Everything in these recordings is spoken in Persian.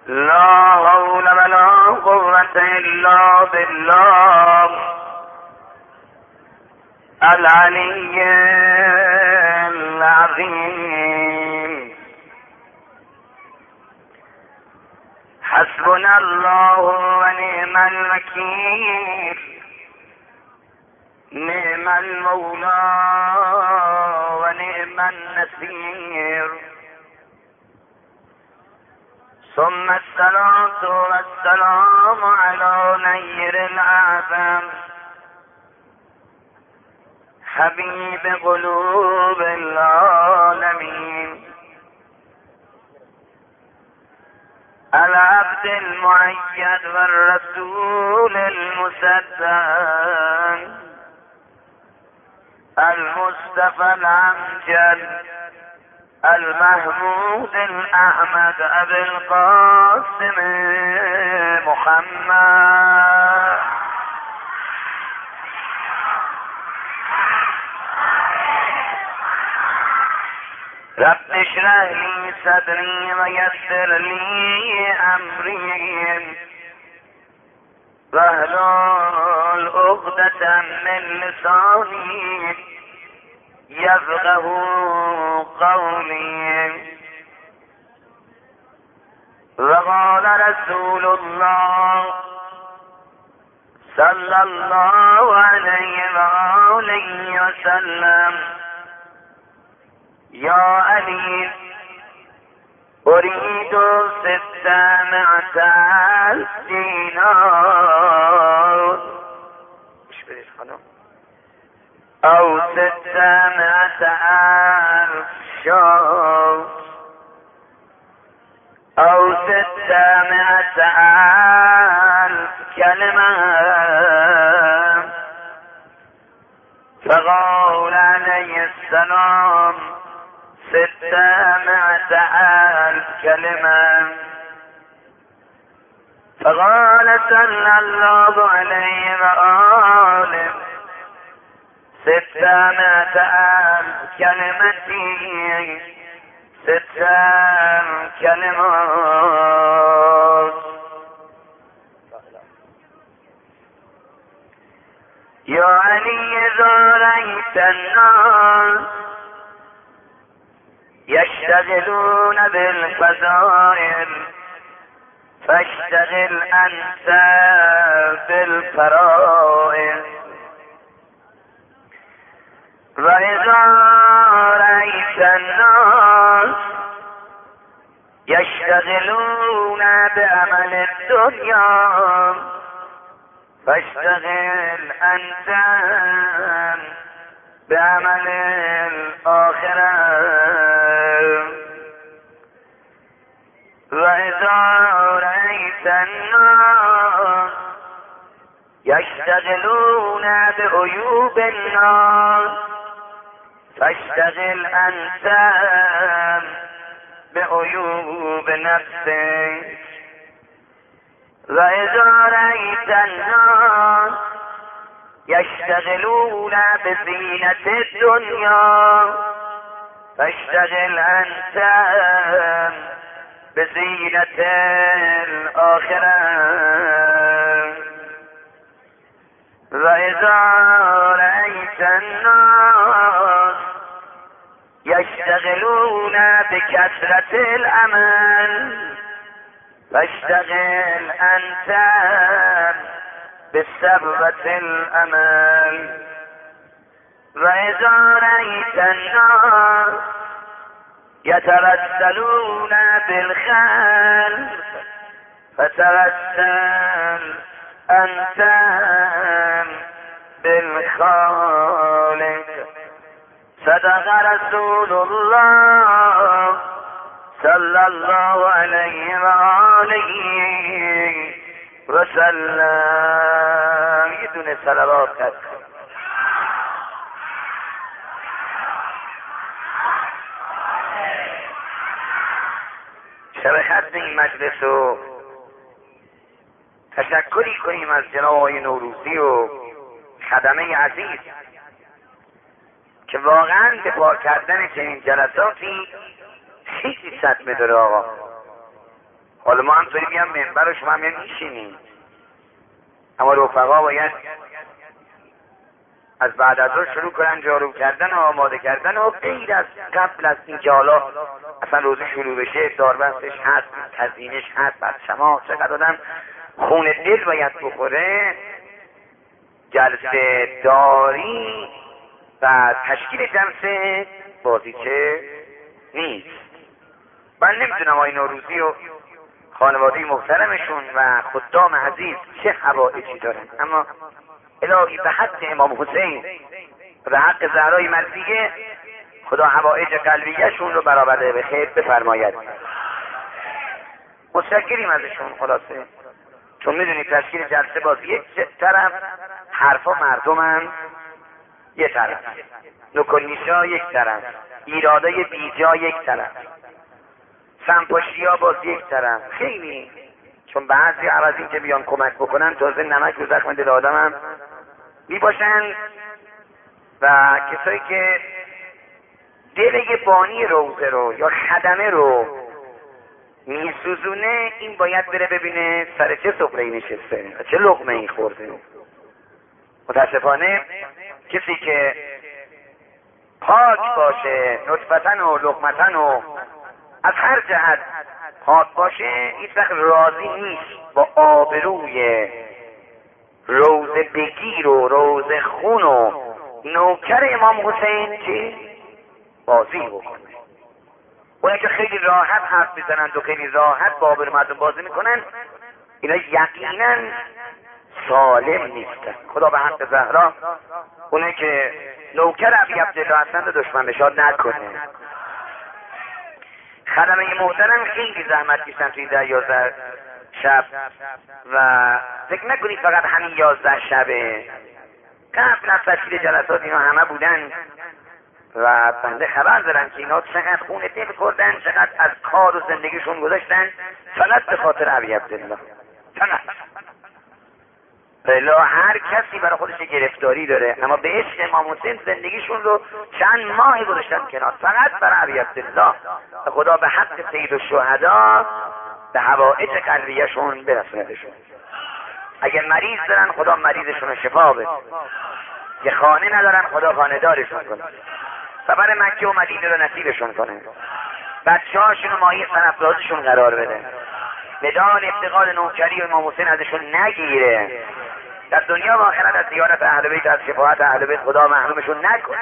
لا حول ولا قوة إلا بالله العلي العظيم. حسبنا الله ونعم الوكيل، نعم المولى ونعم النصير. ثم الصلاة والسلام على نير الأعظم حبيب قلوب العالمين، العبد المؤيد والرسول المصدق المصطفى الأمجد المحمود الأحمد أبي القاسم محمد. رب اشرح لي صدري ويسر لي أمري واحلل عقدة من لساني يفقه قولي. وقال رسول الله صلى الله عليه وآله وسلم: يا علي أريد 600,000 دينار أو 600,000 شاة أو 600,000 كلمة. فقال عليه السلام: 600,000 كلمة. فقال صلى الله عليه وآله: 600,000 كلمة 6 كلمات. يا علي إذا رأيت الناس يشتغلون بالفضائل فاشتغل أنت بالفرائض. وإذا رأيت الناس يشتغلون بعمل الدنيا فاشتغل أنت بعمل الآخرة. وإذا رأيت الناس يشتغلون بعيوب الناس فاشتغل أنت بعيوب نفسك. وإذا رأيت الناس يشتغلون بزينة الدنيا فاشتغل أنت بزينة الآخرة. وإذا رأيت الناس يشتغلون بكثرة العمل فاشتغل أنت بسببة الأمل. وإذا رأيت الناس يترسلون بالخير فترسل أنت بالخالق. صدق رسول الله صلى الله عليه وآله وسلم. یه دونه صلوات کرد. شرکت این مجلس رو تشکری کنیم از جناب آقای نوروزی و خدمه عزیز که واقعا به پا کردن چنین جلساتی خیلی صدمه داره. آقا حالا ما همطوری میام منبر و شما هم میشینیم، اما رفقا باید از بعد از ظهر شروع کنن جارو کردن و آماده کردن و غیر از قبل از این که حالا اصلا روزی شروع بشه داربستش هست، تزیینش هست، بعد شما چقدر آدم خون دل باید بخوره. جلسه داری و تشکیل جلسه بازیچه نیست. من نمیدونم آقای نوروزی و خانواده محترمشون و خدام عزیز چه حوائجی دارن، اما الهی به حق امام حسین و به حق زهرای مرضیه خدا حوائج قلبیشون رو برآورده به خیر بفرماید. متشکریم ازشون. خلاصه چون میدونید تشکیل جلسه باز یک طرف، حرفا مردمن یک طرف، نکونیشا یک طرف، ایرادای بیجا یک طرف، سمپاشیا باز یک طرف. خیلی چون بعضی عوضی که بیان کمک بکنن تازه نمک رو زخم دل آدم هم میباشن و کسایی که دل بانی روزه رو یا خدمه رو میسوزونه این باید بره ببینه سر چه سفره‌ای نشسته و چه لقمه ای خورده. متاسفانه کسی که پاک باشه نطفتن و لقمتن و از هر جهت پاک باشه هیچ وقت راضی نیست با آبروی روزه بگیر و روزه خون و نوکر امام حسین که بازی بکنه. اونه که خیلی راحت حرف میزنند و خیلی راحت با آبرو مردم بازی میکنن اینا یقینا سالم نیستن. خدا به حق زهرا اونه که نوکر ابی عبدالله هستند دشمن بشاد نکنه. خدمه محترم خیلی زحمت کشیدن توی 11 شب و فکر نکنید فقط همین 11 شبه، قبل از تشکیل جلسات اینا همه بودن و بنده خبر دارن که اینا چقدر خون دل خوردن، چقدر از کار و زندگیشون گذاشتن فقط به خاطر ابی عبدالله. فقط بلا هر کسی برای خودش گرفتاری داره، اما به عشق امام حسین زندگیشون رو چند ماه گذاشتن کنار فقط برای ابی عبدالله. خدا به حق سید الشهدا به حوائج قلبیشون برسوندشون. اگر مریض دارن خدا مریضشون رو شفا بده، یه خانه ندارن خدا خانه دارشون کنه، سفر مکه و مدینه رو نصیبشون کنه، بچه‌هاشون رو مایه سنفرازشون قرار بده، مدال افتقاد نوکری و امام حسین ازشون نگیره، در دنیا و آخرت از زیارت اهل بیت از شفاعت اهل بیت خدا محرومشون نکنه.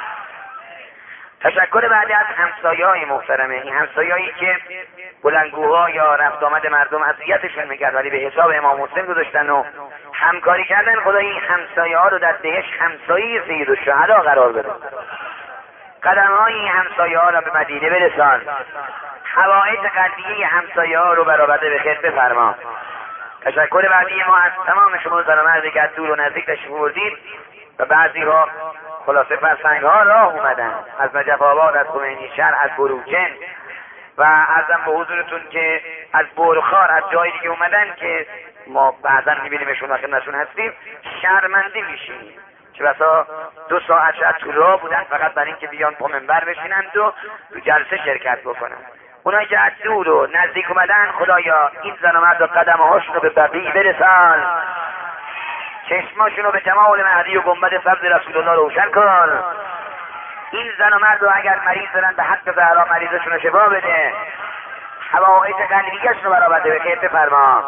تشکر بعدی از همسایه‌های محترمه، این همسایه‌ای که بلندگوها یا رفت آمد مردم اذیتشون میکرد ولی به حساب امام حسین گذاشتن و همکاری کردن، خدا این همسایه‌ها رو در بهشت همسایه سید الشهدا قرار بده. قدم‌های این همسایه‌ها را به مدینه برسان، حوائج قلبیه همسایه‌ها رو برآورده به خیر بفرما. تشکر بعدی ما از تمام شما زن و مردی که از دور و نزدیک تشریف بردید و بعضی ها خلاصه فرسنگ ها راه اومدن از نجف آباد، از خمینی شهر، از بروجن و عرضم به حضورتون که از بورخار، از جای دیگه اومدن که ما بعضا میبینیمشون و خدمتشون هستیم شرمنده میشیم که بسا 2 ساعت شاید تو راه بودن فقط برای اینکه بیان پا منبر بشینند و تو جلسه شرکت بکنن. اونایی که از دور و نزدیک اومدن خدایا این زن و مرد و قدمهاشون رو به بقیع برسان، چشماشون رو به جمال مهدی و گنبد سبز رسول الله روشن کن. این زن و مرد رو اگر مریض دارن به حق زهرا مریضشون رو شفا بده، حوائج قلبیشون رو برآورده به خیر بفرما.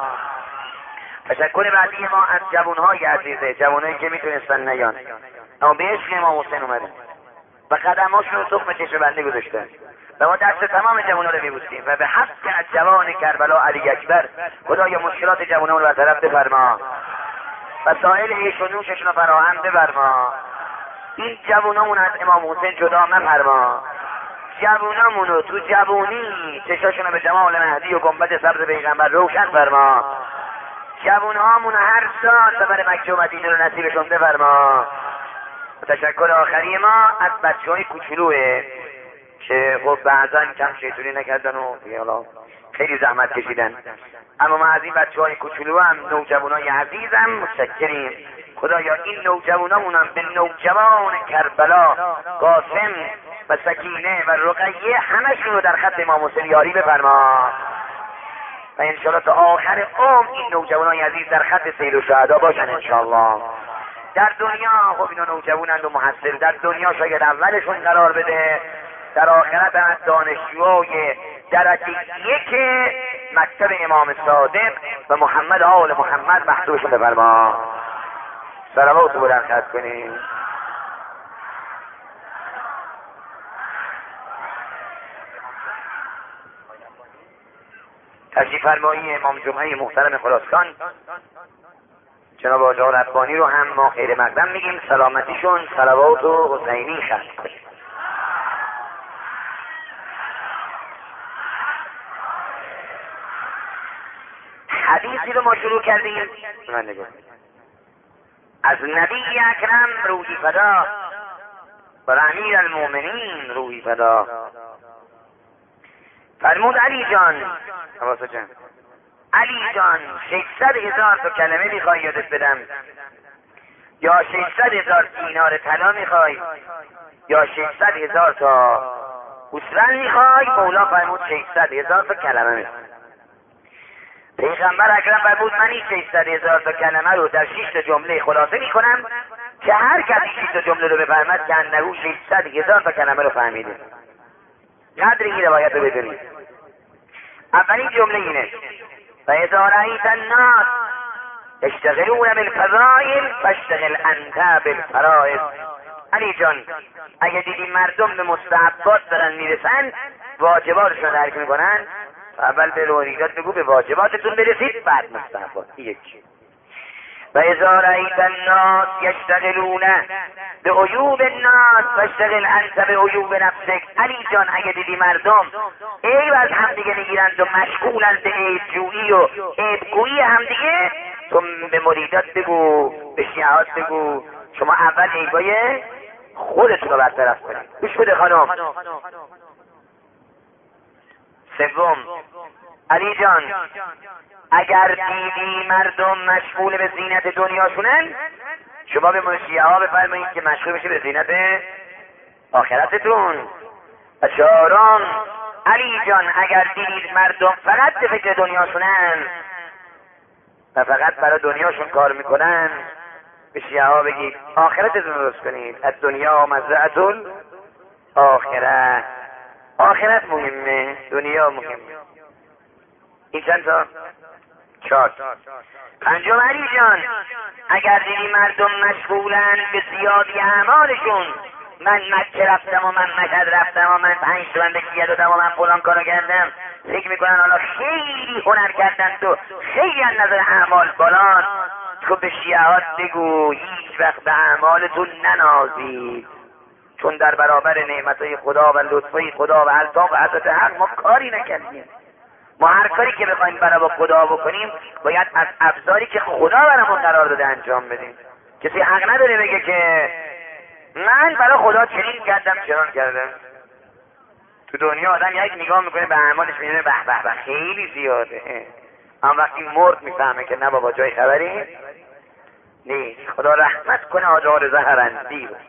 تشکر بعدی ما از جوانهای عزیزه، جوانهایی که میتونستن نیان اما به عشق امام حسین اومدن و قدماشون رو تخم چشم بنده گذاشتن و ما دست تمام جوانها رو میبوسیم و به حق از جوان کربلا علی اکبر خدایا مشکلات جوانان رو برطرف بفرما و سائل عیش و نوششون رو فراهم بفرما. این جوانامون از امام حسین جدا مفرما، جوانامون رو تو جوانی چشاشون رو به جمال مهدی و گنبد سبز پیغمبر روشن فرما. جوانهامون هر سال سفر مکه و مدینه رو نصیبشون بفرما. تشکر آخری ما از بچه‌های کوچولوه که خب بعضا کم شیطونی نکردن و خیلی زحمت کشیدن، اما ما از این بچه‌های کوچولو هم نوجوانای عزیزم متشکریم. خدایا این نوجوانامون هم به نوجوان کربلا قاسم و سکینه و رقیه همشون رو در خط امام حسین یاری بفرما. و انشاءالله تا آخر عمر این نوجوانای عزیز در خط سیر الشهدا باشن انشاءالله. در دنیا خب اینا نوجوانند و محصل، در دنیا شاید اولشون قرار بده، در آخرت هم دانشجوهای درجه یک مکتب امام صادق و محمد آل محمد محسوبشون بفرما. صلوات بلند خط کنیم. تشریف فرمایی امام جمعه محترم خراسان جناب آقا ربانی رو هم ما خیر مقدم میگیم، سلامتیشون صلوات و حسینی خط کنیم. حدیثی رو ما شروع کردیم از نبی اکرم روحی فدا و امیر المؤمنین روحی فدا. فرمود علی جان، علی جان 600,000 تا کلمه میخوای یادت بدم، یا 600,000 دینار طلا میخوای، یا 600,000 تا اسرن میخوای؟ مولا فرمود 600,000 تا کلمه میخوای. پیغمبر اکرم فرمود من این 600,000 تا کلمه رو در 6 تا جمله خلاصه میکنم که هر کسی 6 تا جمله رو بفهمد که انه 600,000 تا کلمه رو فهمیده. قدر این روایت رو بدونید. اولین جمله اینه و اذا رأیت الناس اشتغلون بالفضائل فاشتغل انت بالفرائض. علی جان اگه دیدی مردم به مستحبات دارن میرسن، واجباتشون رو درک میکنن، اول به روحیات بگو به واجباتتون برسید بعد مستحبات. یکی و اذا رأیت الناس یشتغلون به عیوب الناس فاشتغل انت به عیوب نفسک. علی جان اگه دیدی مردم عیب از همدیگه میگیرند و مشغولند به عیب جویی و عیب گویی همدیگه، تو به مریدات بگو، به شیعات بگو شما اول عیبای خودتون رو برطرف کنید. گوش بده خانم. سوم علی جان اگر دیدی مردم مشغول به زینت دنیاشونن، شما به منشیه ها بفرمایید که مشغول بشه به زینت آخرتتون. و چهارم علی جان اگر دیدید مردم فقط به فکر دنیاشونن و فقط برای دنیاشون کار میکنن، به شیعه ها بگید آخرتتون درست کنید. از دنیا مزرعة آخرت. آخرت مهمه، دنیا مهمه. این چند تا؟ 4. پنجم علی جان اگر دیدی مردم مشغولن به زیادی اعمالشون، من مکه رفتم و من مشهد رفتم و من 5 تومن به کیه دادم و من فلان کارو کردم، فکر میکنن حالا خیلی هنر کردن تو خیلی از نظر اعمال بالان، تو به شیعات بگو هیچ وقت به اعمالتون ننازید، چون در برابر نعمتهای خدا و لطفهای خدا و الطاف و حضرت حق ما کاری نکردیم. ما هر کاری که بخوایم برای خدا بکنیم باید از ابزاری که خدا برامون قرار داده انجام بدیم. کسی حق نداره بگه که من برای خدا چنین کردم چنان کردم. تو دنیا آدم یک نگاه میکنه به اعمالش میبینه به به به خیلی زیاده، اما وقتی مرد میفهمه که نه بابا جای خبری نیست. خدا رحمت کنه حاج رضا هرندی رو.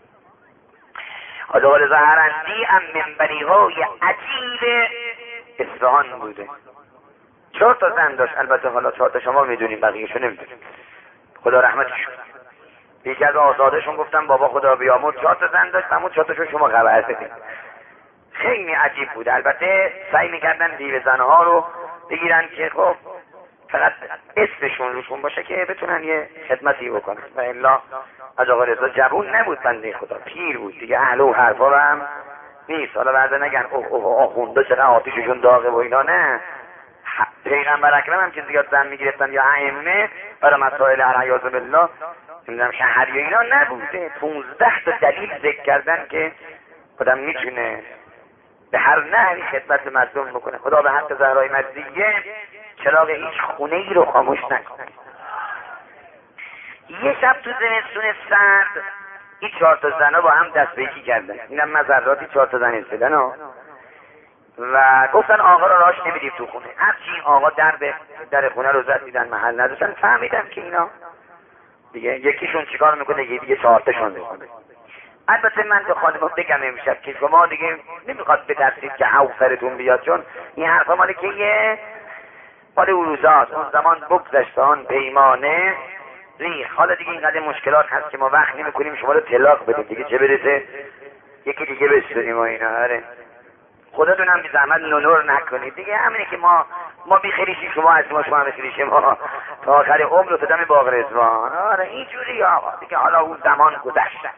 حاج رضا هرندی هم منبری‌های عجیب اصفهان بوده. 4 تا زن داشت، البته حالا 4 تا شما میدونیم بقیه‌شو نمیدونیم. خدا رحمتش کنه. یکی از آزادشون گفتم بابا خدا بیامرز 4 تا زن داشت، همون 4 تاشون شما خبر بدید. خیلی عجیب بود. البته سعی میکردن دیو زنها رو بگیرن که خب فقط اسمشون روشون باشه که بتونن یه خدمتی بکنن، و الا از آقا رضا جوون نبود بنده خدا، پیر بود دیگه، اهل و حرفا هم نیست. حالا بعدا نگن اوه آخونده چقدر آتیششون داغه و اینا، نه. پیغمبر اکرم هم که زیاد زن میگرفتن یا ائمه برای مسائل عیاذ بالله نمیدونم شهری و اینا نبوده. 15 تا دلیل ذکر کردن که آدم میتونه به هر نحوی خدمت مردم بکنه. خدا به حق زهرای مجدیه چراغ هیچ خونه ای رو خاموش نکنه. یه شب تو زمستون سرد این 4 تا زنا با هم دست به یکی کردن. اینم مزراتی 4 تا زن ایستادن و گفتن آقا رو راش نمیدیم تو خونه. هرچی آقا در خونه رو زد دیدن محل نداشتن، فهمیدن که اینا دیگه یکیشون چیکار میکنه دیگه 4 تاشون میکنه. البته من به خانم بگم امشب که شما دیگه نمیخواد بترسید که او سرتون بیاد، چون این حرفا مال که مال او روزاست، اون زمان بگذشت آن پیمانه ریخ. حالا دیگه اینقدر مشکلات هست که ما وقت نمی‌کنیم شما رو طلاق بدیم دیگه، چه برسه یکی دیگه بسپریم و اینا. آره خودتون هم بی زحمت نونور نکنید دیگه، همینه که ما بیخریشی شما هستیم و شما بیخریشی ما تا آخر عمر رو تدام باغ رضوان. آره اینجوری آقا دیگه، حالا اون زمان گذشت.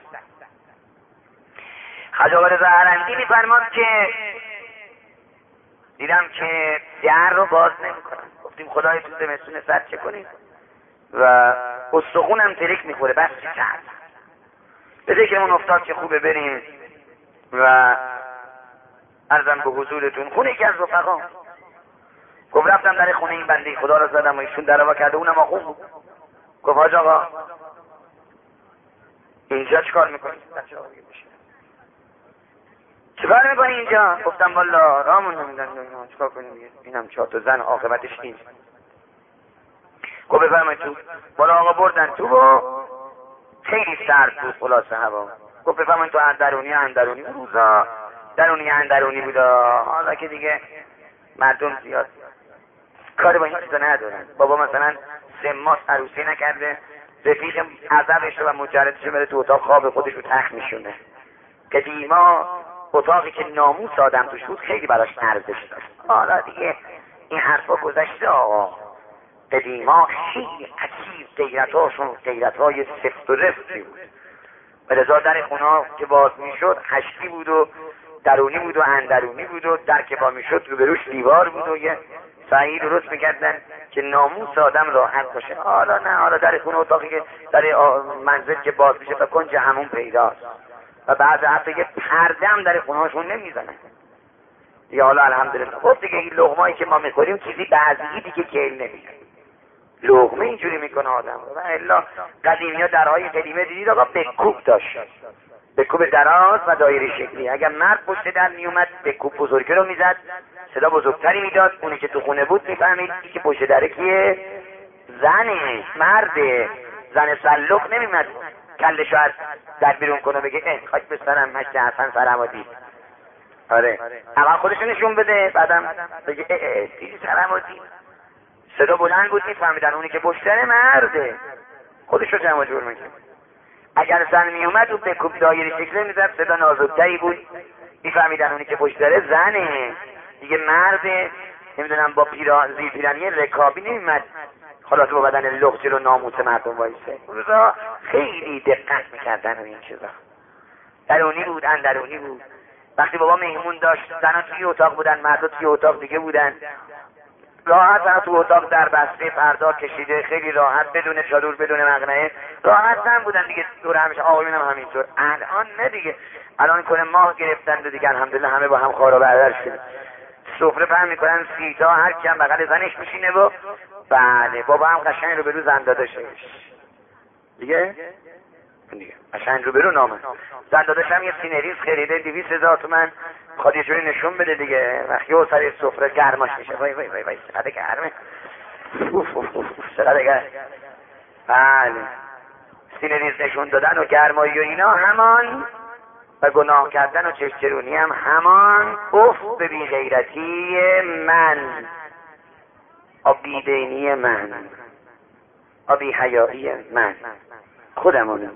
خواجه زهرندی میفرماد که دیدم که در رو باز نمی‌کنن، گفتیم خدای تو زمستون سرد چه کنیم و استخونم ترک میخوره، بس چه کرد به ذکرمون افتاد که خوبه بریم و عرضم به حضورتون خونه یکی از رفقا. گفت رفتم در خونه این بنده خدا رو زدم و ایشون در وا کرده، اونم آخون بود. گفت حاج آقا اینجا چیکار میکنی؟ چیکار میکنی اینجا؟ گفتم والا رامون نمیدن چیکار کنیم دیگه، اینم 4 تا زن عاقبتش نیست. گفت بفرمایید تو. بالا آقا بردن تو و خیلی سرد بود خلاصه هوا. گفت بفرمایید تو اندرونی روزا اندرونی بود. حالا که دیگه مردم زیاد کار با این چیزا ندارن. بابا مثلا 3 ماه عروسی نکرده، رفیق عذبش و مجردش بره تو اتاق خواب خودش رو تخت میشونه. قدیما اتاقی که ناموس آدم توش بود خیلی براش ارزش داشت. حالا دیگه این حرفا گذشته آقا. قدیما خیلی عجیب غیرتاشون غیرتهای سفت و رفتی بود. و لذا در خونه که باز میشد هشتی بود و درونی بود و اندرونی بود و در که با میشد روبروش دیوار بود و یه سعی درست میکردن که ناموس آدم راحت باشه. حالا نه، حالا در خونه اتاقی که در منزل که باز میشه تا کنج همون پیداست و بعد حتی یه پرده هم در خونه هاشون نمیزنن. یا حالا الحمدلله. خب دیگه این لقمایی که ما میخوریم چیزی بعضی دیگه کیل نمیشه، لقمه اینجوری میکنه آدم. و الا قدیمی ها درهای قدیمه دیدید آقا بکوب داشت، بکوب دراز و دایره شکلی. اگر مرد پشت در میومد بکوب بزرگی رو میزد، صدا بزرگتری میداد، اونی که تو خونه بود میفهمید که پشت دره کیه، زنه، مرده. زن سلق نمیمد کلشو از در بیرون کنه بگه خاک بسترم مشت حسن سرمادی. آره اول خودشو نشون بده بعدم بگه دیدی سرمادی. صدا بلند بود میفهمیدن اونی که پشت دره مرده، خودشو جمع جور میکنه. اگر زن میومد اون به کوب دایره شکلی میزد، صدا نازکتری بود، میفهمیدن اونی که پشت داره زنه دیگه، مرده. نمیدونم با زیر پیرانی رکابی نمیمد خلاصه با بدن لغ جلو ناموس مردم وایسه. روزا خیلی دقت میکردن و این چیزا. درونی بود اندرونی بود. وقتی بابا مهمون داشت زنها توی اتاق بودن، مردا توی اتاق دیگه بودن، راحت زنها تو اتاق در بسته پردا کشیده، خیلی راحت بدون چادر بدون مقنعه راحت زن بودن دیگه. دور همیشه آقایون هم همینطور. الان نه دیگه، الان کنه ماه گرفتن و دیگه الحمدلله همه با هم خار و برادر شدن. سفره پهن میکنن 30 تا، هر کی هم بغل زنش میشینه و بله بابا هم قشنگ رو برو زن داده شدش دیگه قشنگ رو برو نامه زن داده هم یه سینریز خریده 200,000 تومان، خواهد یه جوری نشون بده دیگه. وقتی او سر سفره گرماش میشه، وای وای وای وای چقدر گرمه، چقدر گرم. بله سینریز نشون دادن و گرمایی و اینا همان، و گناه کردن و چشچرونی هم همان. به بی غیرتی من، بی دینی من، بی حیایی من، خودمونم.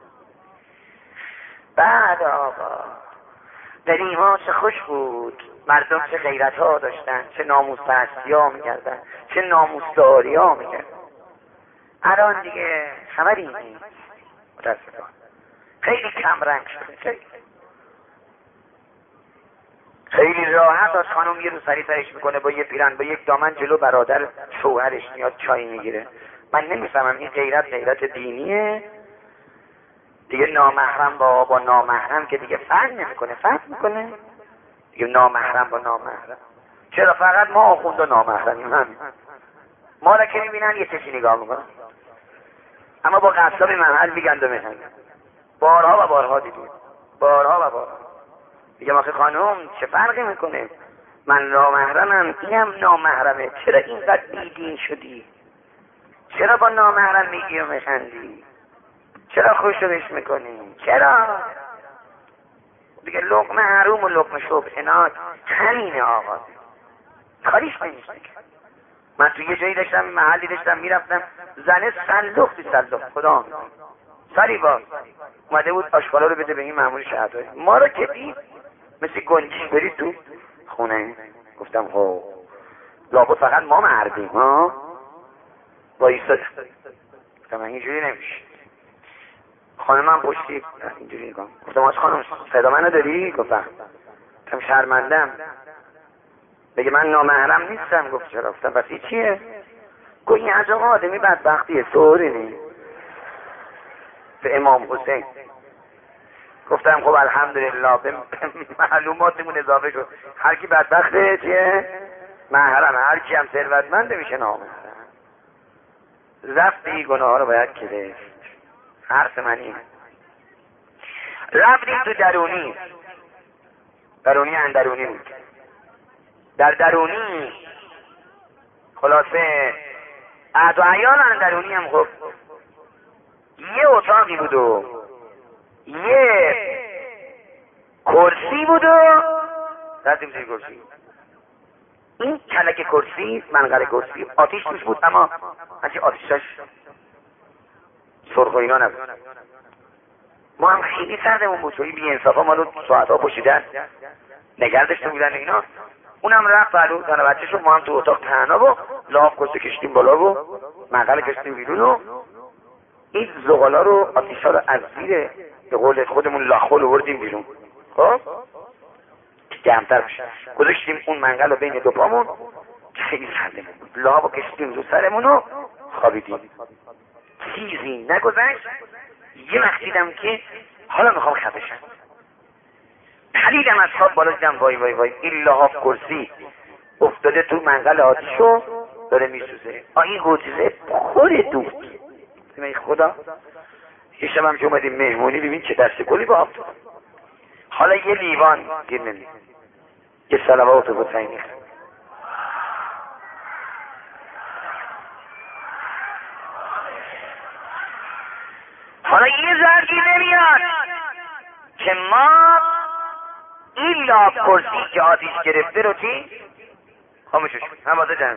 بعد آقا قدیما چه خوش بود، مردم چه غیرت ها داشتن، چه ناموس پرستی ها میکردن، چه ناموس داری ها میکردن. الان دیگه خبری نیست، متاسفانه خیلی کم رنگ شده. خیلی راحت از خانم یه رو سری سرش میکنه با یه پیرن با یک دامن جلو برادر شوهرش میاد چای میگیره. من نمیفهمم این غیرت دینیه دیگه. نامحرم با نامحرم که دیگه فرق میکنه دیگه. نامحرم با نامحرم چرا فقط ما آخونده نامحرمیم؟ همین ما را که میبینن یه چشی نگاه میکنن، اما با قصاب محل میگند و میخند. بارها و بارها دیدیم، بارها و بارها. میگم آخه خانم چه فرقی میکنه، من نامحرمم اینم نامحرمه، چرا اینقدر بیدین شدی؟ چرا با نامحرم میگی و میخندی؟ چرا خوشش میکنی؟ چرا؟ دیگه لقمه حروم و لقمه شبهناک همینه آقا، کاریش نمیشه. من تو یه جایی داشتم، محلی داشتم میرفتم، زنه صندوق خدا سری باز اومده بود آشغالا رو بده به این مأمور شهرداری. ما رو که دید مثل گنجیش برید تو خونه. گفتم خب لابد فقط ما مردیم ها. با ایستادم گفتم من اینجوری نمیشه. خانمم پشتی اینجوری نگاه. گفتم از خانم صدا منو داری؟ گفتم شرمندم بگه من نامحرم نیستم. گفت چرا؟ گفتم پس این چیه؟ گفت این عجب آدمی بدبختیه طوری نی به امام حسین. گفتم خب الحمدلله به معلوماتمون اضافه شد. هر کی بدبخته چیه؟ محرم. هر کی هم ثروتمنده میشه نامحرم. رفت این گناه رو باید گرفت. حرف من این. رفتیم تو درونی اندرونی بود. در درونی خلاصه عهد و عیال اندرونی هم خب یه اتاقی بود و یه کرسی بود و رفتیم توی کرسی. این کلک کرسی، منقل کرسی آتیش توش بود، اما هرچی آتیشش سرخ و اینا نبود. ما هم خیلی سردمون بود، توی بی انصافا ما رو ساعتها پشیدن نگه داشته بودن اینا. اونم رفت برو زن و بچه شد. ما هم تو اتاق تنها و لاف کشته کشتیم بالا و منقل کشتیم بیرون و این زغالا رو آتیشا رو از زیر به قول خودمون لاخول آوردیم بیرون. خب گرمتر بشه گذاشتیم اون منقل رو بین دو پامون. خیلی سردمون بود. لاف کشتیم رو سرمون و خوابیدیم. چیزی نگذشت. یه وقت دیدم که حالا میخوام خفشم. پریدم از خواب بالا، دیدم وای وای وای این لحاف کرسی افتاده تو منقل آتیشو داره میسوزه. این حجره پر دوخت. ای خدا. یه شب هم که اومدیم مهمونی ببین چه دست گلی با آب. حالا یه لیوان گیر نمید یه صلوات و حسینی. حالا یه زرگی نمیاد که ما این لاب کرسی که آتیش گرفته رو چی؟ خاموشش کن. همازه جمعه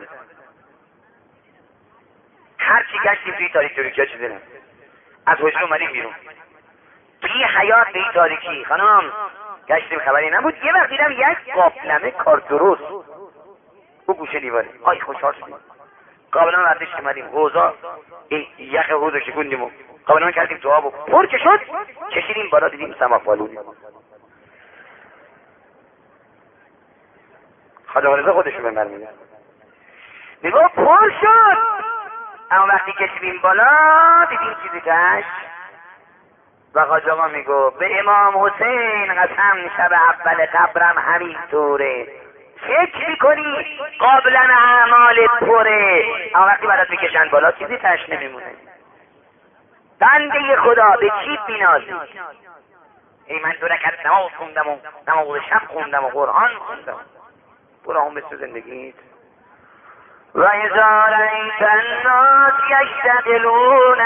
هر چی گشتیم توی تاریکی ها چیزی نم. از حجره اومدیم بیرون توی حیات به این تاریکی خانم گشتیم خبری نبود. یه وقت دیدم یک قابلمه کارتروس او گوشه دیواره. آی خوشحال شدیم. قابلمه برداشت اومدیم حوضا این یخ حوض رو شکوندیم و قابلمه کردیم تو آب و پر که شد کشیدیم بالا. دیدیم سماق‌آلود. خدا رضا خودشو به من میگه نگاه پر شد. اما وقتی کشیدیم بالا دیدیم چیزی کش و حاج آقا میگو به امام حسین قسم شب اول قبرم همین طوره. فکر میکنی قابلن اعمال پره، اما وقتی برات میکشن بالا چیزی تش نمیمونه. بنده خدا به چی بینازی؟ ای من 2 رکعت نماز خوندم و نماز شب خوندم و قرآن خوندم. برو هم بسته زندگیت. و اذا رأیت الناس یشتغلون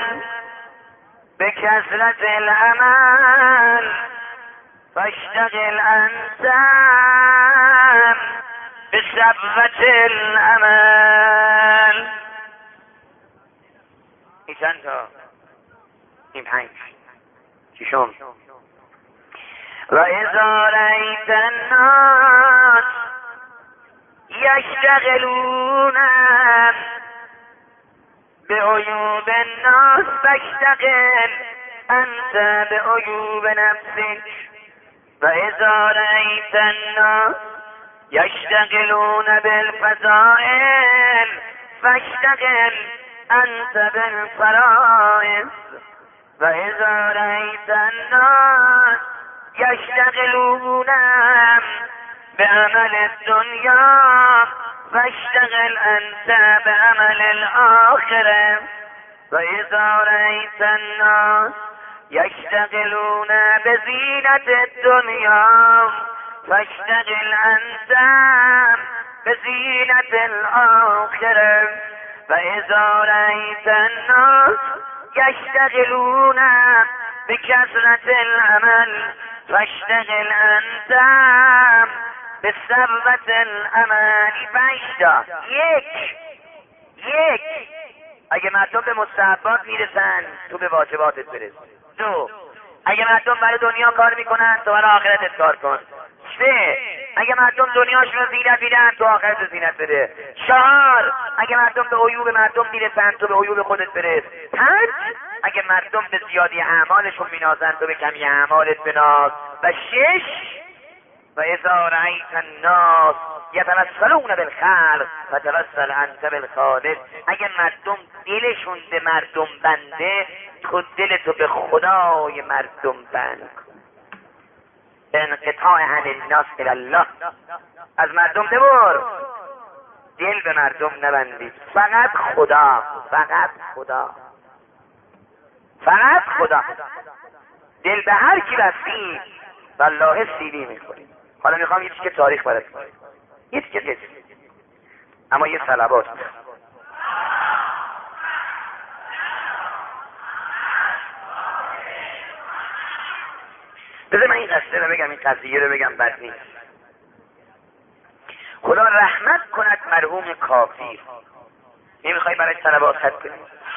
بکثرت العمل فاشتغل انت بصفوة العمل. این چند تا؟ این 5. چیشم و اذا رأیت الناس یشتغلون بعیوب الناس فاشتغل انت بعیوب نفسك. و اذا رأیت الناس یشتغلون بالفضائل فاشتغل انت بالفرائض. و اذا رأیت الناس یشتغلون بعمل الدنیا فاشتغل انت بعمل الاخره. و اذا رأیت الناس یشتغلون بزینت الدنیا فاشتغل انت بزینت الاخره. و اذا رأیت الناس یشتغلون بکثرت العمل فاشتغل انت بثروة العمل. 5 تا. 1 اگه مردم به مستحبات میرسن تو به واجباتت برس. 2 اگه مردم برای دنیا کار میکنن تو برای آخرتت کار کن. 3 اگه مردم دنیاشون رو زینت میدن تو آخرت رو زینت بده. 4 اگه مردم به عیوب مردم میرسن تو به عیوب خودت برس. 5 اگه مردم به زیادی اعمالشون مینازن تو به کمی اعمالت بناز. و 6 و اذا رأیت الناس یتوسلون بالخلق فتوسل انت بالخالق. اگه مردم دلشون به مردم بنده تو دلتو به خدای مردم بند کن. انقطاع عن الناس الی الله. از مردم ببر، دل به مردم نبندید. فقط خدا، فقط خدا، فقط خدا. دل به هر کی بستی والله سیلی میکنی. حالا میخوام یه چیز که تاریخ برات بگم، یه چیز که اما یه صلوات. بذار من این قصه رو بگم، این قضیه رو بگم، بد نیست. خدا رحمت کند مرحوم کافی. نمیخوای برای صلوات خط کنی؟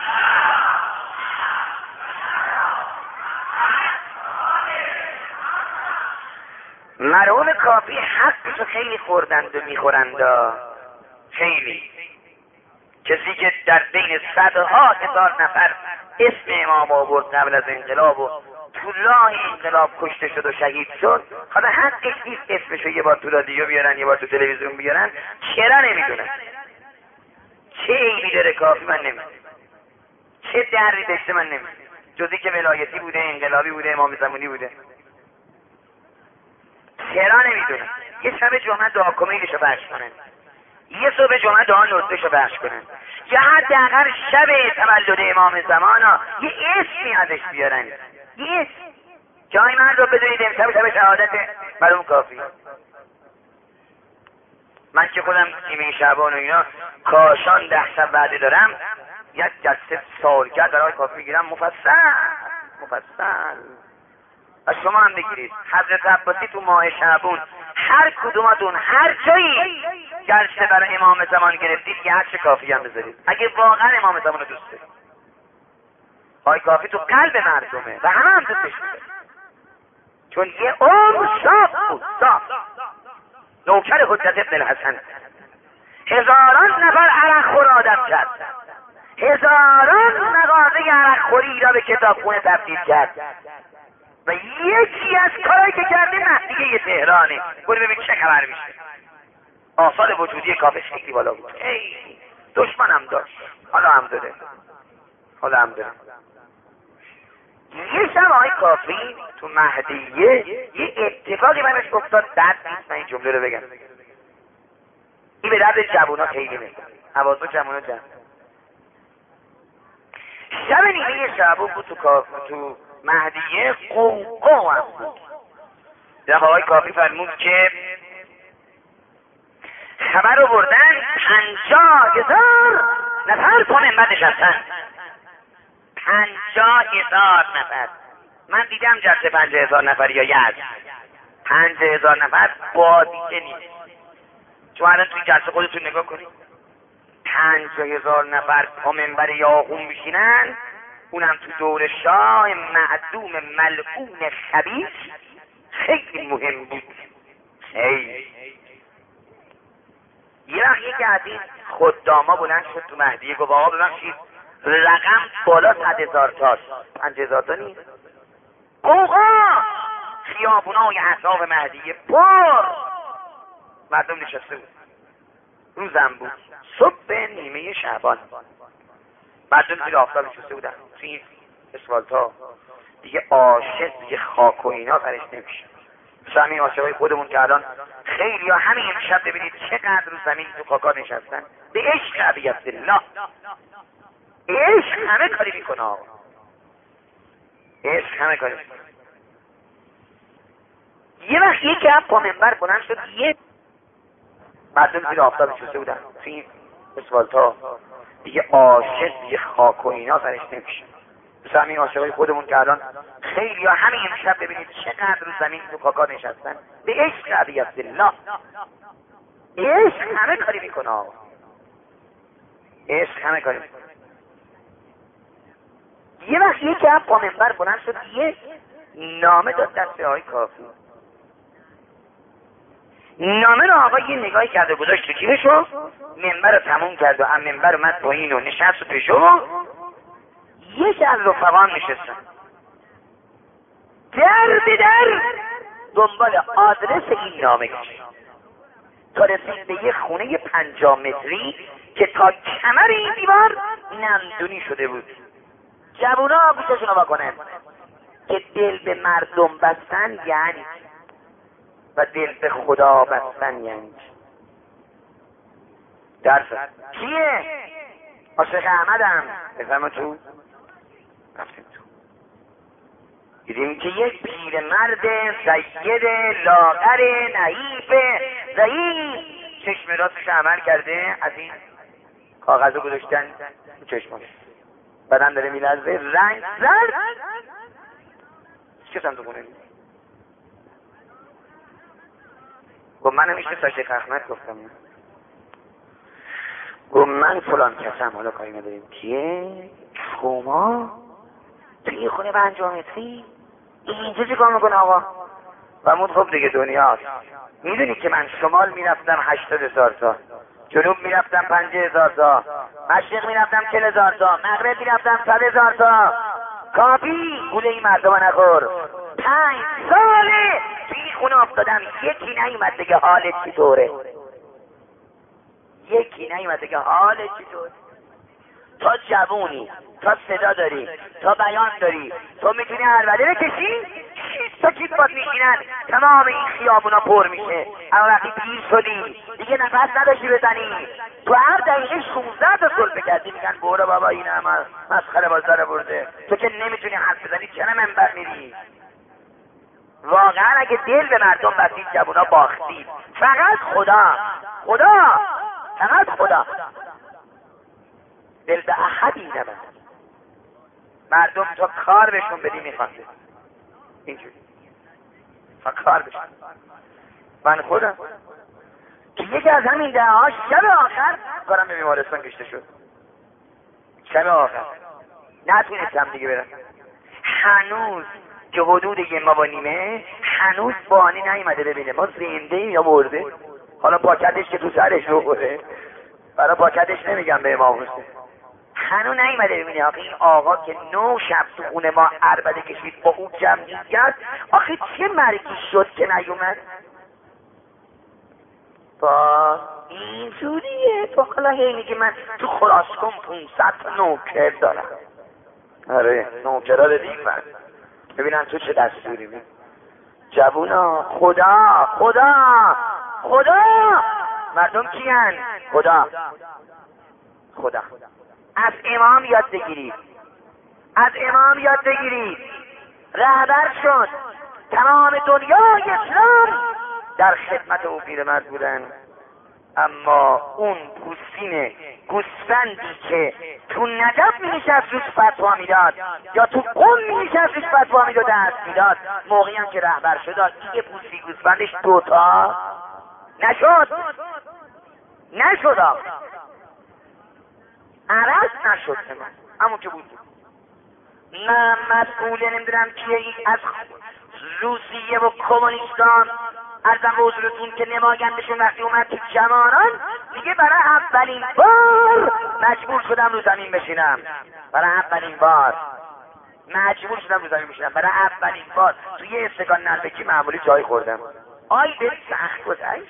مرحوم کافی حقشو خیلی خوردند و میخورند، خیلی. کسی که در بین صدها هزار نفر اسم امام آورد قبل از انقلاب و تو راه انقلاب کشته شد و شهید شد، حالا حقش نیست اسمشو یه بار تو رادیو بیارن، یه بار تو تلویزیون بیارن؟ چرا نمیدونن؟ چه عیبی داره کافی؟ من نمیدونم چه دردی داشته، من نمیدونم، جزی که ولایتی بوده، انقلابی بوده، امام زمانی بوده. چرا نمیدونن؟ یه شب جمعه دعا کمیلشو پخش کنن، یه صبح جمعه دعا نصفشو پخش کنن، یا حداقل شب تولد امام زمان یه اسمی ازش بیارن، یه اسم. جای من رو بدونید امشب شب شهادت مرحوم کافی. من که خودم نیمه شعبان و اینا کاشان 10 شب بعد دارم، یک جلسه سالگرد برای کافی میگیرم مفصل. و شما هم بگیرید. حضرت عباسی تو ماه شعبون هر کدومتون هر جایی جلسه برای امام زمان گرفتید یه عکس کافی هم بذارید، اگه واقعا امام زمان رو دوست دارید. آقای کافی تو قلب مردمه و همه هم دوستش می‌دارن، چون یه عمر صاف بود، صاف. نوکر حجت ابن الحسن، هزاران نفر عرق خور آدم کرد، هزاران مغازه عرق خوری را به کتابخونه تبدیل کرد و یکی از کارهایی که کرده مهدیه تهرانه. برو ببین چه خبر میشه. آثار وجودی کافی خیلی بالا بود، خیلی. دشمنم داشت، حالا هم داره. یه شب آقای کافی تو مهدیه یه اتفاقی برش افتاد، بد نیست من این جمله رو بگم، این به درد جوونا خیلی میخوره، حواسو جوونا جمع. شب نیمه شعبون بود تو مهدیه، قوقا هم بود. در آقای کافی فرمود که خبر رو بردن 50,000 نفر پا منبر نشستن. 50,000 نفر. من دیدم جلسه 50,000 نفر یا یزد، 50,000 نفر بادیه نیست. چون الان توی جلسه خودتون نگاه کنید، 50,000 نفر پا منبر یاغون بشینن، اونم تو دور شاه معدوم ملعون خبیث، خیلی مهم بود. خیلی. یه وقت یکی از این خداما بلند شد تو مهدیه، گفت آقا ببخشید رقم بالا 100,000 تاست. 50,000 تا نیست. قوقا خیابونای اطراف مهدیه پر، مردم نشسته بود. روزم بود، صبح نیمه شعبان، مردم زیر آفتاب نشسته بودن توی اسفالتا. دیگه عاشق، دیگه خاک و اینا سرش نمیشه. مثل همین عاشقای خودمون که الان خیلی ها همین امشب ببینید چقدر رو زمین تو خاکا نشستن، به عشق عبیت الله. عشق همه کاری میکنه آقا، عشق همه کاری میکنه. یه وقت یکی هم پا منبر بلند شد، یه مردم زیر آفتاب نشسته بودن توی اسفالتا، دیگه عاشق، دیگه خاک و اینا سرش نمیشه. مثل همین عاشقای خودمون که الان خیلی ها همین امشب ببینید چقدر رو زمین تو خاکا نشستن، به عشق عبیت الله. عشق همه کاری میکنه آقا، عشق همه کاری میکنه. یه وقت یکی هم با منبر بلند شد یه نامه داد دست آقای کافی. نامه رو آقا یه نگاهی کرد و گذاشت تو جیبشو، منبر رو تموم کرد و هم منبر اومد پایین و نشست و پیشو و یکی از رفقا هم نشستن در به در دنبال آدرس این نامه گشت تا رسید به یه خونه 50 متری که تا کمر این دیوار نمدونی شده بود. جوونا گوششون رو بکنن که دل به مردم بستن یعنی و دل به خدا بستن یعنی درس کیه؟ عاشق احمدم. بفرما تو. رفتیم تو دیدیم که یک پیر مرد سید لاغر نحیف ضعیف چشم راستش عمل کرده، از این کاغذو گذاشتن چشمش، بدن داره میلرزه، رنگ زرد. چه تو خونه گفت من همیشه تا شیخ احمد گفتم. گفت من فلان کسم. حالا کاری نداریم کیه؟ شما توی خونه 50 متری اینجا چه کار میکنه آقا؟ و من خب دیگه دنیاست. میدونی که من شمال میرفتم 80,000 تا، جنوب میرفتم 50,000 تا، مشرق میرفتم 40,000 تا، مغرب میرفتم 100,000 تا. کافی گوله این مردم نخور. 5 ساله توی خونه افتادم، یکی نیومد بگه حالت چطوره. یکی نیومد بگه حالت چطوره. تا جوونی، تا صدا داری، تا بیان داری، تو میتونی عربده بکشی، 6 تا کیت باد میشینن، تمام این خیابونا پر میشه. اما وقتی پیر شدی دیگه نفس نداشتی بزنی، تو هر دقیقه 16 تا سلفه کردی میگن برو بابا این هم مسخره بازار برده، تو که نمیتونی حرف بزنی چرا منبر میری؟ واقعا اگه دل به مردم بستید جوونا باختید. فقط خدا فقط خدا دل به احدی نبند. مردم تا کار بهشون بدی میخوانده اینجوری تا کار بشون. من خودم که یکی از همین دههاش شب آخر کارم به بیمارستان کشته شد. شب آخر نتونستم دیگه برم. هنوز که حدود 1.5 ماه هنوز بانی نیومده ببینه ما زنده یا مرده. حالا پاکتش که تو سرش بخوره، برای پاکتش نمیگم به امام حسین، هنوز نیومده ببینه. آخه این آقا که 9 شب تو خونه ما عربده کشید با اون جمعیت کرد، آخه چه مرگی شد که نیومد؟ با اینجوریه. تو حالا هی میگه من تو خراسکن 500 نوکر دارم. آره نوکرها دادیم من ببینم تو چه دستوری می. جوونا خدا مردم کیان؟ خدا. از امام یاد بگیرید. رهبر شد. تمام دنیای اسلام در خدمت او پیرمرد بودن، اما اون پوستین گوسفندی که تو نجف می نشست روش فتوا میداد یا تو قم می نشست روش فتوا میداد دست میداد، موقعی هم که رهبر شد دیگه پوستی گوسفندش 2 تا نشد عرض نشد همون که بود. نه مسئول نمیدونم کیه از روسیه و کمونیستان ارزم به حضورتون که نمایندشون وقتی اومد تو جوانان دیگه برای اولین بار مجبور شدم رو زمین بشینم. برای اولین بار توی یه استکان نلبکی معمولی جای خوردم. آی به سخت گذشت،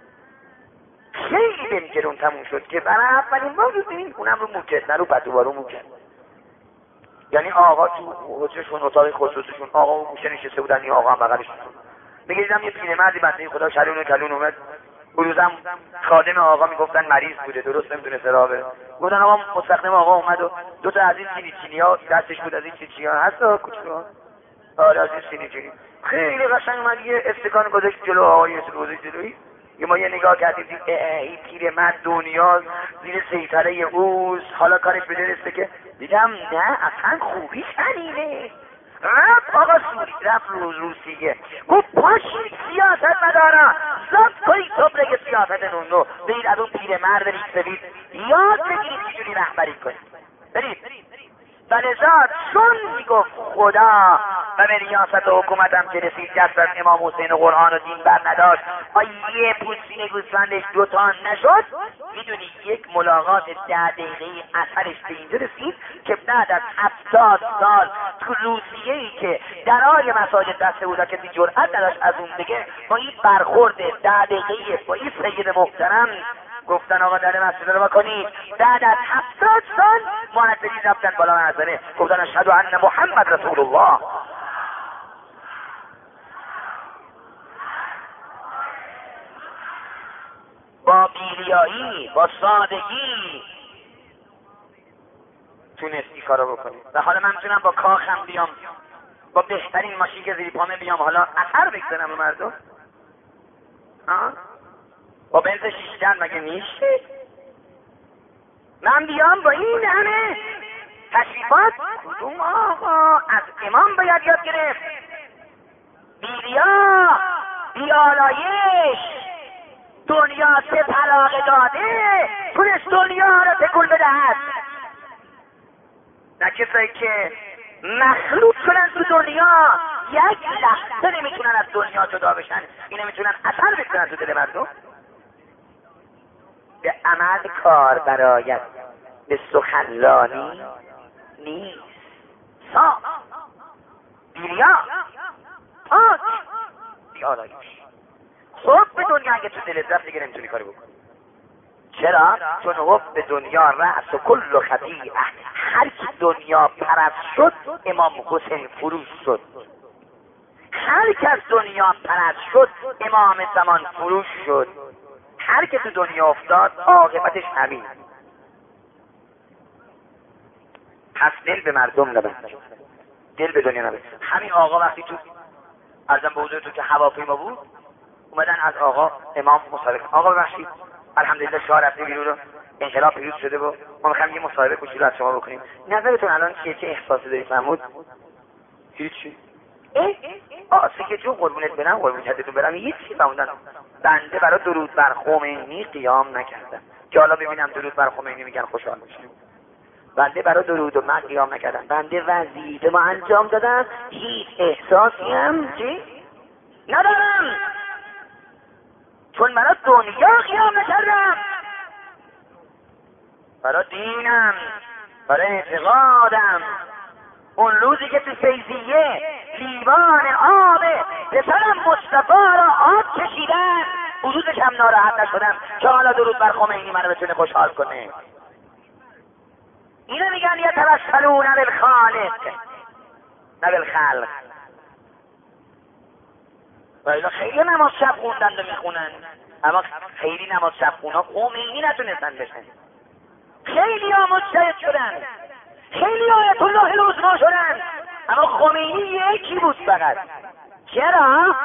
خیلی بهم گرون تموم شد که برای اولین بار رو زمین اونم رو موکت، نه رو پتوبارو موکت. یعنی آقا تو حجرشون اتاق خصوصیشون آقا و گوشه نشسته بودن، این آقا هم بغلشون. میگه دیدم یه پیرمردی بنده خدا شلون و کلون اومد، روزم خادم آقا میگفتن مریض بوده، درست نمیدونه سرا بره. گفتن آقا مستخدم آقا اومد و 2 تا از این چینی‌ها دستش بود، از این چینی‌ها هست کوچولو. آره از این چینی خیلی قشنگ اومد یه استکان گذاشت جلو آقای گذاشت جلوی. ما یه نگاه کردیم این پیرمرد دنیا زیر سیطره اوست، حالا کارش به درسته که دیدم نه اصلا خوبی شنیده. رفت آقا رفت روسیه گفت پاشید سیاست مدارا زد کنید تبرگ سیاست نونو، برید از اون پیرمرد ریسوید یاد بگیرید چجوری رهبری کنید. برید ولذا چون میگفت خدا و به ریاست و حکومتم که رسید دست از امام حسین و قرآن و دین بر نداشت یه پوستین گوسفندش دوتا نشد. میدونی یک ملاقات 10 دقیقه‌ای اثرش به اینجا رسید که بعد از 70 سال تو روسیه‌ای که درای مساجد بسته بود کسی جرأت نداشت از اون بگه، با این برخورد 10 دقیقه‌ای با این سید محترم گفتن آقا در مسجد رو بکنید. بعد از 70 سال مؤذنین رفتن بالا منظره گفتن اشهد ان محمد رسول الله. با بیریایی، با سادگی تونستی کارو بکنی. و حالا من میتونم با کاخم بیام، با بهترین ماشین که زیر پامه بیام، حالا اثر بگذارم به مردم؟ با بنز شیشتن مگه میشه؟ من بیام با این همه تشریفات؟ کدوم آقا؟ از امام باید یاد گرفت. بیریا، بیالایش، دنیا سه طلاق داده تونست دنیا را تکون بدهد. نه کسایی که مخلوط شدن تو دنیا یک لحظه نمیتونن از دنیا جدا بشن، این نمیتونن اثر بکنن تو دل مردم. به عمل کار برایت، به سخنرانی نیست. صاف، بیریا، پاک، بیالایش. حب به دنیا اگه تو دلت رفت دیگه نمیتونی کاری بکنی. چرا؟ چون حب دنیا رأس و کل خطیئه. هر کی دنیا پرست شد امام حسین فروش شد. هر کس دنیا پرست شد امام زمان فروش شد. هر که تو دنیا افتاد عاقبتش همین. پس دل به مردم نبند، دل به دنیا نبند. همین آقا وقتی تو ارزم به حضورتون که هواپیما بود اومدن از آقا امام مصاحبه. آقا ببخشید الحمدلله شاه رفته بیرون رو انقلاب پیروز شده و ما میخوایم یه مصاحبه کوچولو از شما بکنیم، نظرتون الان چیه؟ چه احساسی دارید محمود؟ هیچی. سکه جون قربونت برم، قربونت حدتون برم، هیچی فهموندن. بنده برای درود بر خمینی قیام نکردم که حالا ببینم درود بر خمینی میگن خوشحال میشم. بنده برای درود و من قیام نکردم، بنده وظیفه ما انجام دادم، هیچ احساسی هم چی ندارم، چون برای دنیا قیام نکردم، برای دینم، برای اعتقادم. اون روزی که تو فیضیه لیوان آب پسرم مصطفی را آب کشیدن حدودش هم ناراحت نشدم که حالا درود بر خمینی منو بتونه خوشحال کنه. اینو میگن یتوسلون بالخالق نه بالخلق. ولی خیلی نماز شب خوندن و میخونن، اما خیلی نماز شب خونا خمینی نتونستن بشن. خیلی ها مجتهد شدن، خیلی آیت الله العظمی شدن، اما خمینی یکی بود فقط. چرا؟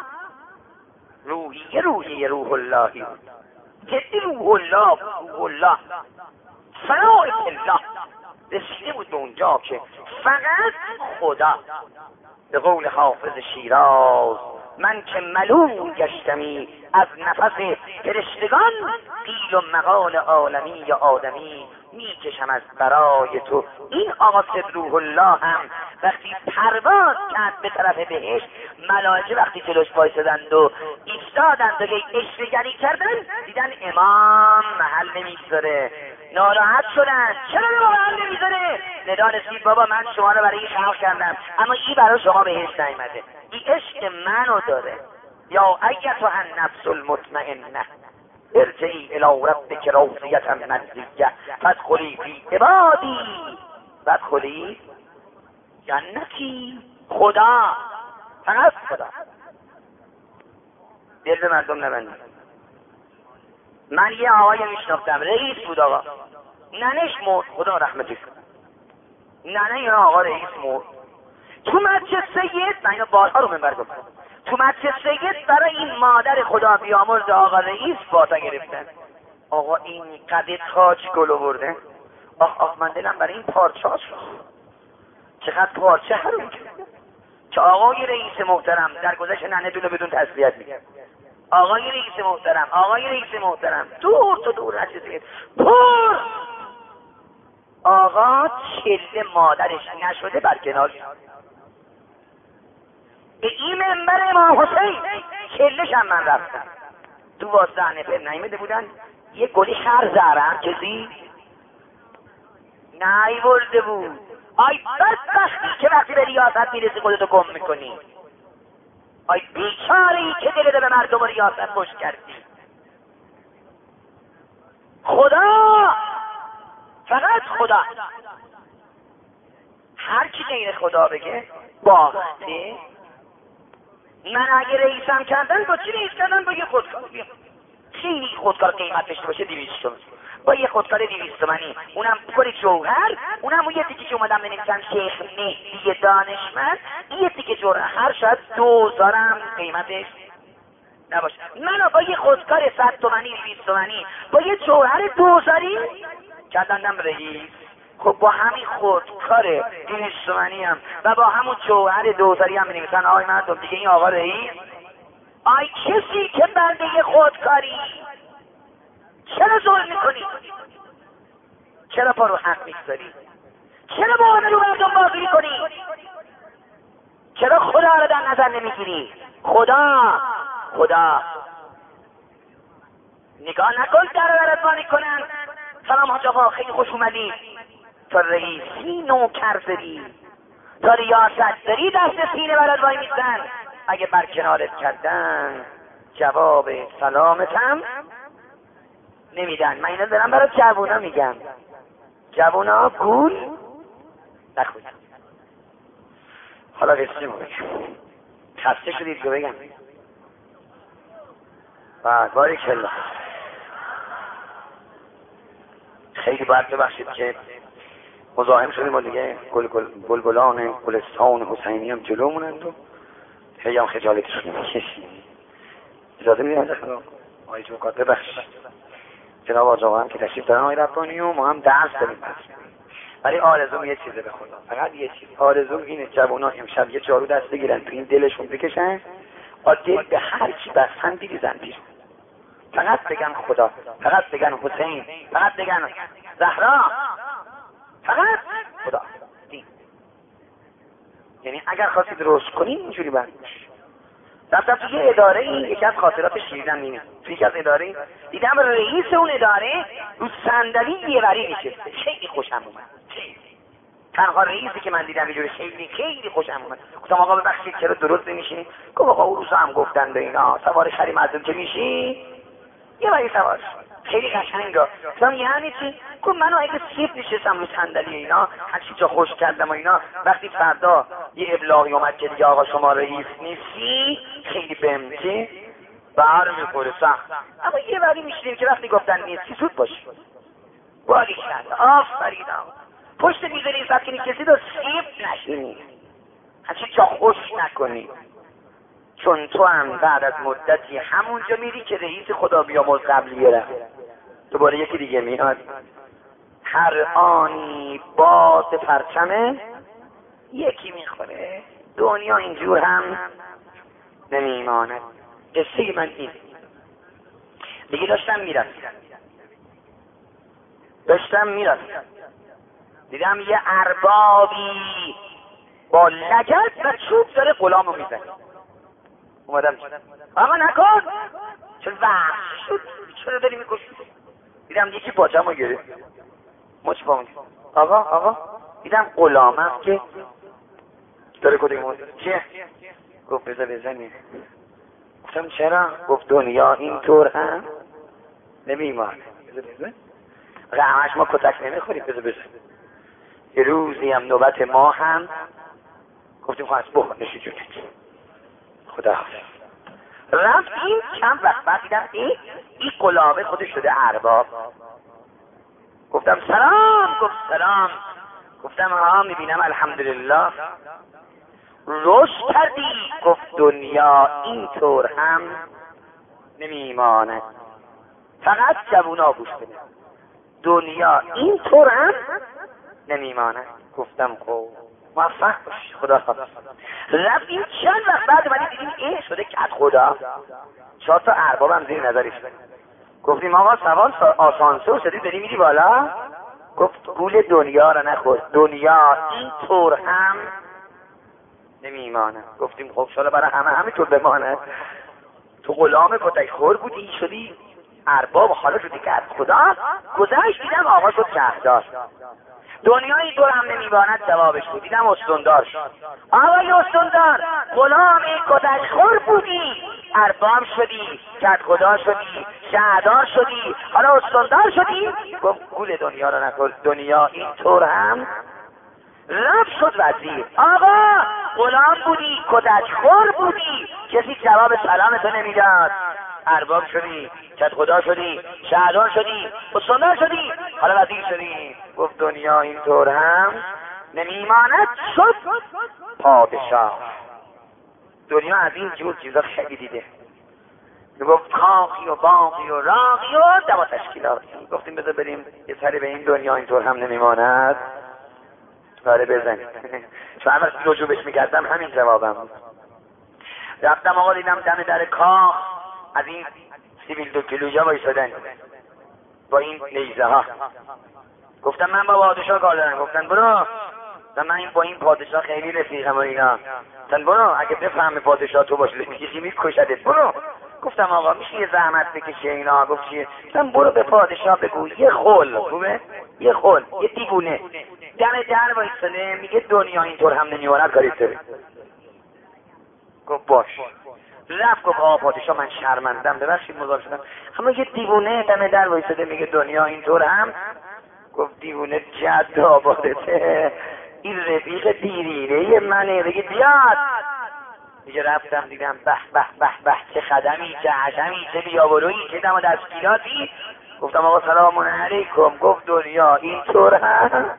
روحیه روح اللهی بود. جدی روح الله فنای الله رسیده بود به اونجا که فقط خدا. به قول حافظ شیراز من که ملول گشتمی از نفس فرشتگان، قیل و مقال عالمی یا آدمی میکشم از برای تو. این آقا روح الله هم وقتی پرواز کرد به طرف بهشت، ملائکه وقتی جلوش وایسادند و ایستادند و اشره‌گری کردن، دیدن امام محل نمیگذاره، ناراحت شدن. چرا محل نمیذاره؟ ندا رسید بابا من شما رو برای خلق کردم اما این برای شما بهشت نیامده، این عشق منو داره. یا ایتها النفس المطمئنه ارجعی الی ربک راضیة مرضیة فادخلی فی عبادی وادخلی جنتی. خدا، فقط خدا. دل به مردم نبندید. من یه آقای میشناختم، رئیس بود آقا، ننش مرد، خدا رحمتش کنه، ننه یا آقا رئیس مرد. تو مسجد سید، من اینو بارها رو منبر گفتم، تو مسجد سید برای این مادر خدا بیامرز آقا رئیس باتا گرفتن. آقا این قد تاج گل آورده، آخ من دلم برای این پارچه‌اش چقدر پارچه حروم کرد که آقای رئیس محترم در گذشت ننه دونه بدون تسلیت میگه. آقای رئیس محترم دور تو دور نشید پر آقا چله مادرش نشده برکنار شد. به این منبر امام حسین چلش هم من رفتم. تو واسه نفر نیمده بودن یه گلی شهر زهرم کسی نیورده بود. آی بدبختی که وقتی به ریاست میرسی خودتو گم میکنی. آی بیچاره‌ای که دلت به مردم ریاست خوش کردی. خدا، فقط خدا. هر کی غیر خدا بگه باخته. من اگه رئیسم کردن با چی رئیس کردن؟ با یه خودکار. خیلی خودکار قیمت داشته باشه 200 تومن. با یه خودکار 200 تومانی اونم پر جوهر، اونم اون یه تیکه که اومدم بنویسن شیخ مهدی دانشمند، این یه تیکه جوهر شاید 2000 هم قیمتش نباشه. من با یه خودکار 100 تومانی 200 تومانی با یه جوهر 2000 کردندم رئیس. خب با همین خودکار 200 تومانی هم و با همون جوهر 2000 هم بنویسن آقای مردم دیگه این آقا رئیس. آی کسی که بنده خودکاری چرا ظلم میکنی؟ چرا پا رو حق میگذاری؟ چرا با آن رو مردم بازی میکنی؟ چرا خدا رو در نظر نمیگیری؟ خدا نگاه نکن درت وانی کنن. سلام حاج آقا خیلی خوش اومدی. تا رئیسی نوکر داری، تا ریاست داری دست سینه برات وای میستن. اگه برکنارت کردن جواب سلامتم نمیدن. من اینا دارم برای جوونا میگم. جوونا گول نخورید. حالا قصه‌مو بگم. خسته شدید که بگم؟ باریکلا. خیلی باید ببخشید که مزاحم شدیم و دیگه گلبلان گلستان حسینی هم جلومونند و هی هم خجالتشون نمیکشیم. اجازه میدیم از خدا آقای جوکات ببخشید. جناب آقا هم که تشریف دارن آقای ربانی و ما هم درس داریم پس. ولی آرزوم یه چیزه به خدا، فقط یه چیز. آرزوم اینه جوونا امشب یه جارو دست بگیرن تو این دلشون بکشن، دل به هر کی بستن بریزن بیرون. فقط بگن خدا، فقط بگن حسین، فقط بگن زهرا، فقط خدا. یعنی اگر خواستید رشد کنین اینجوری باید رفتم توی یه اداره این یکی از خاطرات شیریدم اینه. توی یکی از اداره دیدم رئیس اون اداره رو صندلی یه وری نشسته. خیلی خوشم اومد. تنها رئیسی که من دیدم اینجوری خیلی خوشم اومد. گفتم آقا ببخشید چرا درست نمیشین؟ گفت آقا اون روزا هم گفتن به اینا سوار خری معظم که میشی یه وری سوار. خیلی قشنگه. گفتم یعنی چی؟ گفت منو اگه سیف نشستم رو صندلی اینا هر چی جا خوش کردم و اینا، وقتی فردا یه ابلاغی اومد که دیگه آقا شما رئیس نیستی خیلی بهم بر میخوره سخت. اما یه وری میشینیم که وقتی گفتن نیستی زود باشی. باری کرد. آفرین. پشت میز ریاست که نشستی و سیف نشینی، هر چی جا خوش نکنی، چون تو هم بعد از مدتی همونجا میری که رئیس خدا بیامرز قبلیه رفت دوباره یکی دیگه میاد. هر آنی باز پرچمه یکی میخوره. دنیا اینجور هم نمیماند. قصه من این دیگه. داشتم میرفتم دیدم یه اربابی با لگد و چوب داره غلامو میزنه. اومدم آقا نکن، چون وحش شد، چرا داری میکشی؟ دیدم یکی پاچمو گرفت، مچ پامو گرفت. آقا دیدم غلام است که داره کدوم چیه؟ گفت بذار بزنی. گفتم چرا؟ گفت دنیا اینطور هم نمیمانه. بذار همش ما کتک نمیخوریم. بذار یه روزی هم نوبت ما هم گفتیم خواست بخور نشی جونت. خدا حافظ. رفت این چند وقت بعد دیدم این غلامه خودش شده ارباب. گفتم سلام. گفت سلام. گفتم ها میبینم الحمدلله رشد کردی. گفت دنیا اینطور هم نمیماند، فقط جوونا گوش بده. دنیا اینطور هم نمیماند. گفتم خب موفق باش. خدا حافظ. رفتیم چند وقت بعد اومدیم دیدیم این شده کت خدا. 4 تا ارباب هم زیر نظرش. گفتیم آقا سوار آسانسور شدی داری میری بالا؟ گفت گول دنیا را نخور، دنیا اینطور هم نمیماند. گفتیم خب شالا برای همه همینطور بماند. تو غلام کتک خور بودی شدی ارباب، حالا شدی که از خدا گذشت. دیدم آقا شد شهردار. دنیا اینطور هم نمیماند جوابش بود. دیدم استندار شد. آقای استندار، غلام کتک خور بودی ارباب شدی، کت خدا شدی، شهردار شدی، حالا استندار شدی. گفت گول دنیا را نخور، دنیا اینطور هم. رفت شد وزیر. آقا غلام بودی، کتک خور بودی، کسی جواب سلام تو نمیداد، ارباب شدی، کت خدا شدی، شهردار شدی، استندار شدی، حالا وزیر شدی. گفت دنیا اینطور هم نمیماند شد پادشاه. دنیا از این جور چیزا خیلی دیده. گفت کاخی و باقی و راقی و دوا تشکیلاتی. گفتیم بذار بریم یه سری به این دنیا اینطور هم نمیماند کاره بزنیم. چون همه رجوبش میکردم همین جوابم بود. رفتم آقا دیدم دم در کاخ از این سیبیل 2 کیلویی وایسادن با این نیزه ها. گفتم من با پادشاه کار دارم. گفتن برو. من این با این پادشاه خیلی رفیقم و اینا. گفتن برو، اگه بفهم پادشاه تو باشه میکشی میکشدت، برو. گفتم آقا میشه یه زحمت بکشی اینا؟ گفت چیه؟ گفتم برو به پادشاه بگو یه خل خوبه، یه خل، یه دیوونه دم در وایساده میگه دنیا اینطور هم نمیماند کاری داره. گفت باش. رفت گفت آقا پادشاه من شرمندم ببخشید مزاحم شدم، اما یه دیوونه دم در وایساده میگه دنیا اینطور هم. گفت دیوونه جد آبادته، این رفیق دیرینه منه، بگه بیاد. دیگه رفتم دیدم به به به به چه خدمی، چه حشمی، چه بیابرویی، چه دم و دستگیراتی. گفتم آقا سلام علیکم. گفت دنیا اینطور هم.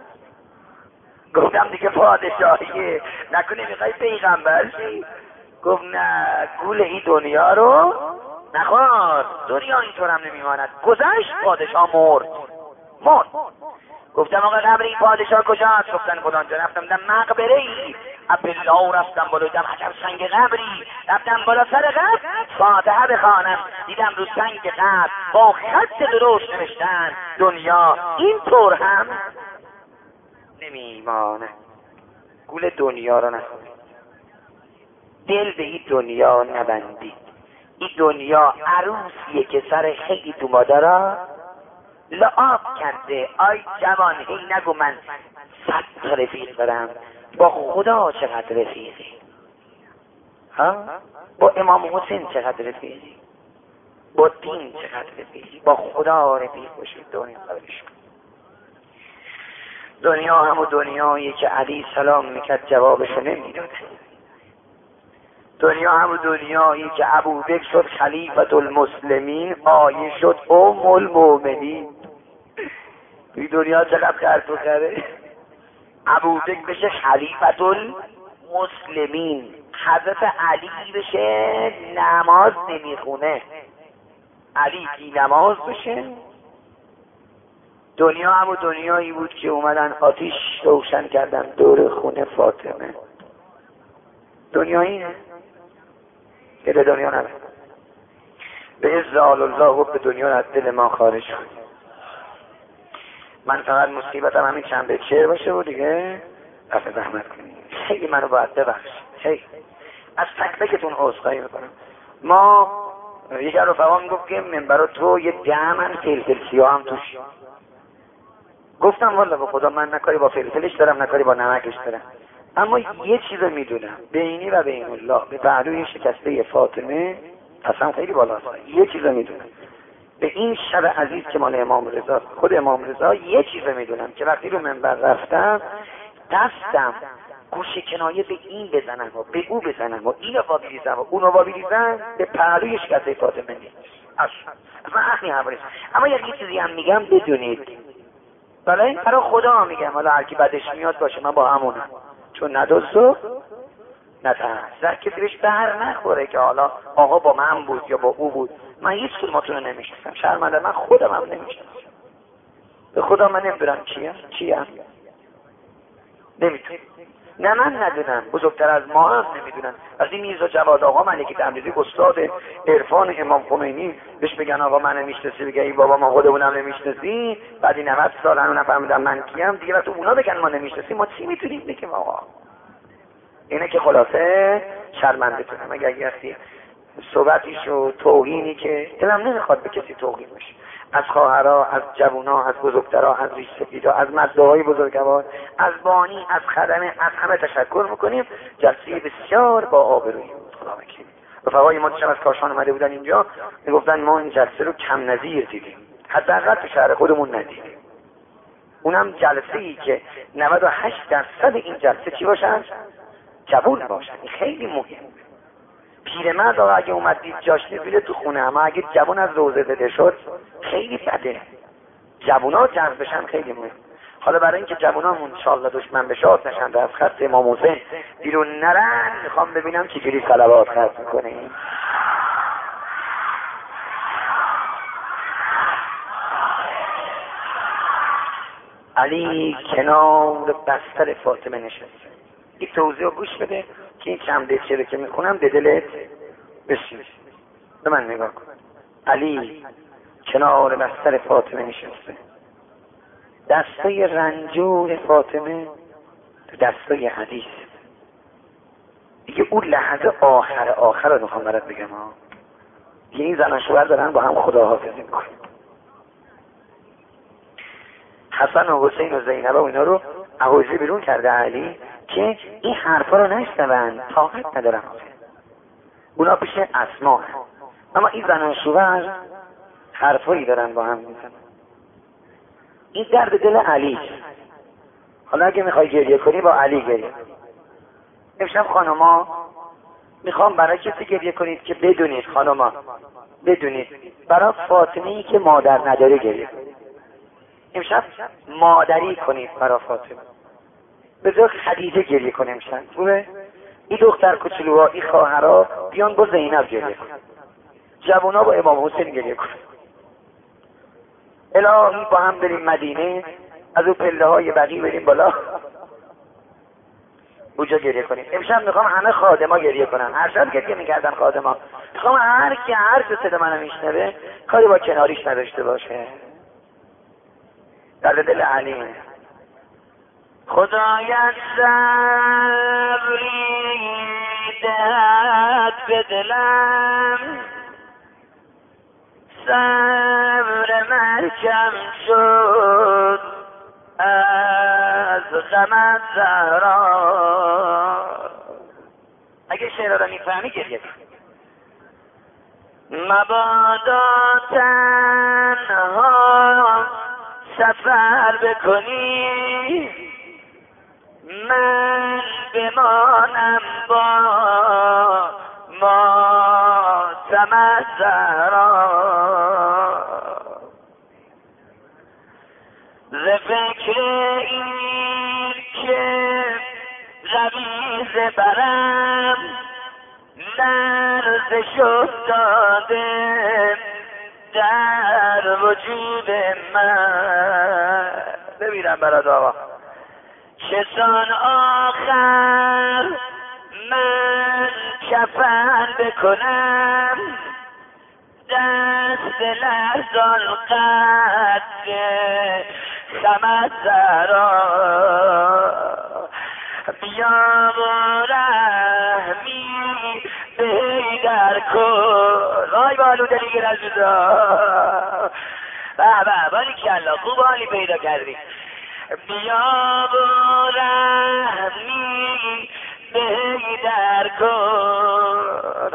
گفتم دیگه پادشاهیه، نکنه میخوای پیغمبر شی؟ گفت نه، گول این دنیا رو نخور، دنیا اینطور هم نمیماند. گذشت، پادشاه مرد. گفتم آقا قبر این پادشاه کجاست؟ گفتن فلانجا. رفتم دیدم مقبره ای عبدالله، رفتم بالا دیدم عجب سنگ قبری، رفتم بالا سر قبر فاتحه بخوانم، دیدم رو سنگ قبر با خط درشت نوشتن دنیا اینطور هم نمیماند. گول دنیا رو نخورید، دل به این دنیا نبندید. این دنیا عروسیه که سر خیلی تو مادرها لعاب کرده. آی جوان هی نگو من 100 تا رفیق دارم، با خدا چقدر رفیقی؟ ها؟ با امام حسین چقدر رفیقی؟ با دین چقدر رفیقی؟ با خدا رفیق باشید. دنیا قبلش دنیا همون دنیایی که علی سلام میکرد جوابشو نمیداده. دنیا همون دنیایی که ابوبکر شد خلیفة المسلمین، آیه شد ام المؤمنین. این دنیا چقدر خرد و خره. ابوبکر بشه خلیفة المسلمین، حضرت علی بشه نماز نمیخونه، علی بی نماز بشه. دنیا همون دنیایی بود که اومدن آتیش روشن کردن دور خونه فاطمه. دنیا اینه که به دنیا نبه. به ازال الله گفت به دنیا از دل ما خارج شد. من فقط مصیبتم همین چند بیت شعر باشه و دیگه رفع زحمت کنید. خیلی منو باید ببخش، خیلی از تک تکتون عذرخواهی میکنم. ما یکی از رفقا گفت که منبر تو یه جمع فلفل سیاه هم توش. گفتم والا به خدا من نکاری با فلفلش دارم نکاری با نمکش دارم، اما یه چیز میدونم، بینی و بین الله به پهلوی شکسته فاطمه قسم خیلی بالاست. یه چیز میدونم، به این شب عزیز که مال امام رضا، خود امام رضا، یه چیز میدونم که وقتی رو منبر رفتم دستم گوش کنایه به این بزنم و به او بزنم و اینو وابیریزم و اونو وابیریزم، به پهلوی شکسته فاطمه نیست. اصلا حقی حوارست. اما یه چیزی هم میگم بدونید، برای خدا میگم، حالا هر کی بدش میاد باشه، من با همونم، چون ندوزو نتحصر کسی بهش بر نخوره که حالا آقا با من بود یا با او بود. من هیچ کدوماتون رو نمیشناسم، شرمنده، من خودم هم نمیشناسم. به خدا من نمیدونم چیم. نمیتونه. نه من ندونم، بزرگتر از ما هم نمیدونن. از این میرزا جواد آقا ملکی تبریزی استاد عرفان امام خمینی بهش بگن آقا من نمیشناسی، بگه ای بابا ما خودمونم نمیشناسیم، بعد این 90 سال هنوز نفهمیدم من کیم دیگه، تو اونا بگن ما نمیشناسیم، ما چی میتونیم بگیم آقا؟ اینه که خلاصه شرمنده تونم اگه یکی صحبتیش و توهینی که دلم نمیخواد به کسی توهین بشه، از خواهرها، از جوونا، از بزرگترها، از ریش سفیدا، از مدعاهای بزرگوار، از بانی، از خدمه، از همه تشکر میکنیم. جلسه بسیار با آبرویی خدا وکیل. رفقای ما دیشب از کاشان اومده بودن اینجا، میگفتن ما این جلسه رو کم نظیر دیدیم، حداقل تو شهر خودمون ندیدیم. اونم جلسه ای که 98% این جلسه چی باشن؟ جوون باشن. این خیلی مهم. پیرمرد آقا اگه اومد دید جاش نمیره تو خونه، اما اگه جوان از روزه زده شد خیلی بده. جوونا جذب بشن خیلی مهم. حالا برای اینکه جوونامون انشالله دشمن بشات نشن و از خط امام حسین بیرون نرن، میخوام ببینم چجوری صلوات خرج میکنیم. علی کنار بستر فاطمه نشسته. این توضیح گوش بده که این چند بیت که میخونم به دلت بشین. به من نگاه کن. علی کنار بستر فاطمه نشسته، دسته رنجور فاطمه تو دسته حدیث. دیگه اون لحظه آخر رو میخوام برات بگم ها. دیگه این زن و شوهر دارن با هم خداحافظی میکنن. حسن و حسین و زینب و اینا رو احوزی بیرون کرده علی که این حرفا رو نشنون، طاقت ندارن. اونا پیش اسما، اما این زن و شوهر حرفایی دارن با هم میزنن. این درد دل علی. حالا اگه میخوای گریه کنی با علی گریه. امشب خانما میخوام برای کسی گریه کنید که بدونید، خانما بدونید برای فاطمه ای که مادر نداره گریه کنید. امشب مادری کنید برای فاطمه. بذار خدیجه گریه کنه امشب. خوبه؟ این دختر کوچولوها، این خواهرها بیان با زینب گریه کن. جوونا با امام حسین گریه کن. الهی با هم بریم مدینه، از اون پله های بقیع بریم بالا اونجا گریه کنیم. امشب میخوام همه خادما گریه کنن. هر شب گریه میکردن خادما. میخوام هر کی هر چه صدا منو میشنوه کاری با کناریش نداشته باشه. در دل علی خدایت صبری دهد به دلم، صبر من کم شد از غمت زهرا. اگه شعر رو میفهمی گریه کن. مبادا تنها سفر بکنی، من بمانم با ماتم زهرا. ز فکر این که غمیزه برم لرزش افتاده در وجود من. ببینم برات آقا چسان آخر من کفن بکنم، دست لرزان قد خمت زهرا. بیا و رحمی بیدر کن. وای بالو دلی گرزودا بابا باری کلا خوب حالی پیدا کردی. بیا و رحمی بیدر کن،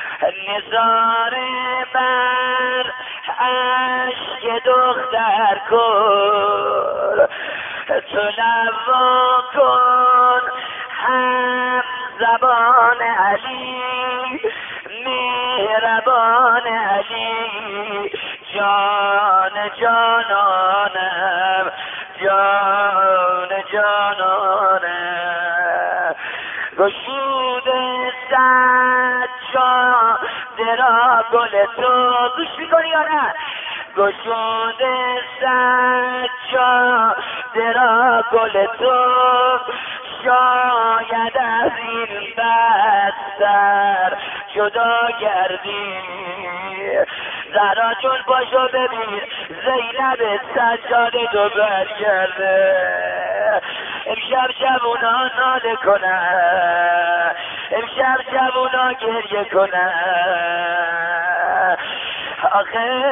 نظاره بر عشق دختر کن. تو لوا کن هم زبان علی، مهربان علی، جان جانانم، جان جانانم. گشود سجاده را گل تو گوش میکنی یا نه؟ گشود سجاده درا گل تو شاید از این بدتر جدا گردی. زهرا جون باشو ببین زینب سجاده تو برگرده. امشب جوونا ناله کنن، امشب جوونا گریه کنن. آخه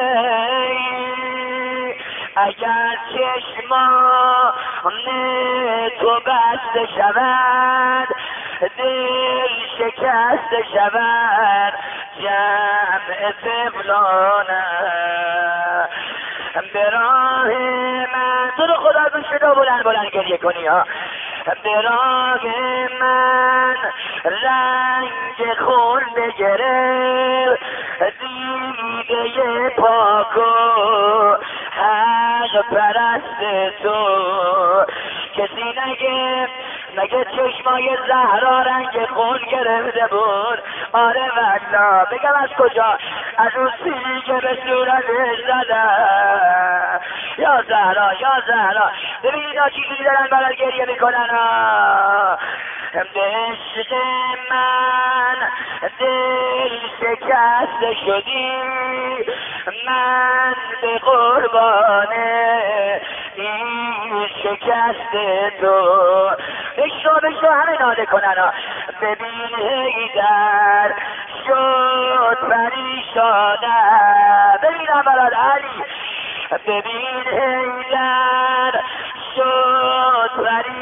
اگر چشمان تو بسته شود دل شکسته شود جمع طفلانه. به راه من تو رو خدا گوش بده بلند بلند گریه کنی ها. به راه من رنگ خون بگرفت دیده پاک و حق پرست تو. کسی مگه چشمای زهرا رنگ خون گرفته بود؟ آره والله. بگم از کجا؟ از اون سیلی که به صورتش زدن. یا زهرا یا زهرا. ببین اینا چیزی دارن برای گریه میکنن ها. به عشق من دل شکسته شدی، من به قربان این شکست تو. بشو همه ناله کنن ها. ببین حیدر شد پریشانم. ببینم برات علی. ببین حیدر شد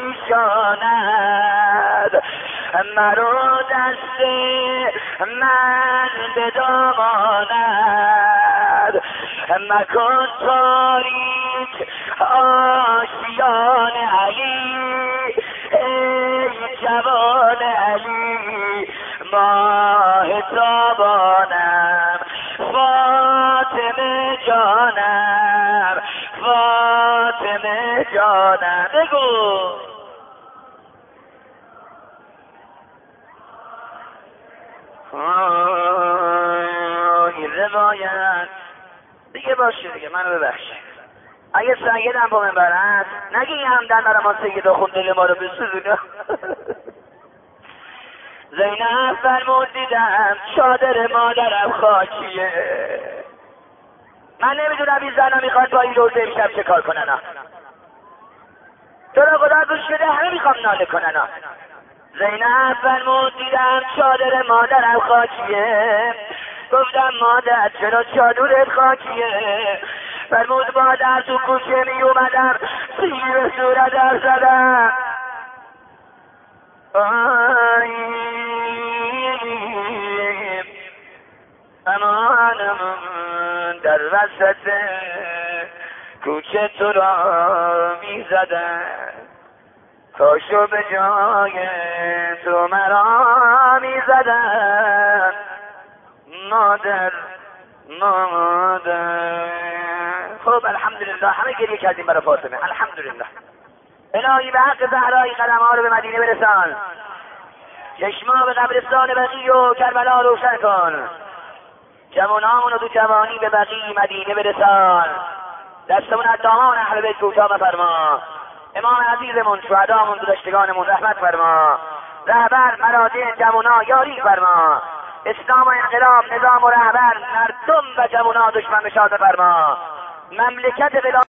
پریشانم. مرو دست من به دامانت مکن تاریک آشیان علی. ای جوان علی ماه تابانم فاطمه جانم فاطمه جانم. بگو این روایت دیگه باشه دیگه، منو ببخشید. اگه سیدم با من برد نگی همدن برای ما سیدا خون دل ما رو بسوزونه. زینب فرمود دیدم چادر مادرم خاکیه. من نمیدونم این زنها میخواد با این روزه امشب چه کار کنن. تو رو خدا گوش بده همه میخوام ناله کنن. زینب فرمود دیدم چادر مادرم خاکیه. گفتم مادر چرا چادرت خاکیه؟ فرمود مادر تو کوچه می اومدم سیلی به صورتم زدم. امانم در وسط کوچه تو را می زدم. کاشو به جای تو مرا می زدم. مادر خب الحمدلله همه گریه کردیم برای فاطمه. الحمدلله. الهی به حق زهرای قدم ها رو به مدینه برسان. چشما به قبرستان بقیع و کربلا روشن کن. جوانامون رو تو جوانی به بقیع مدینه برسان. دستمون از دامان اهل بیت کوتاه مفرما. امام عزیزمون شهدامون گذشتگانمون رحمت فرما. رهبر مراجع جوانا یاری فرما. اسلام و انقلاب نظام و رهبر مردم و جوانا دشمن بشاده فرما. مملکت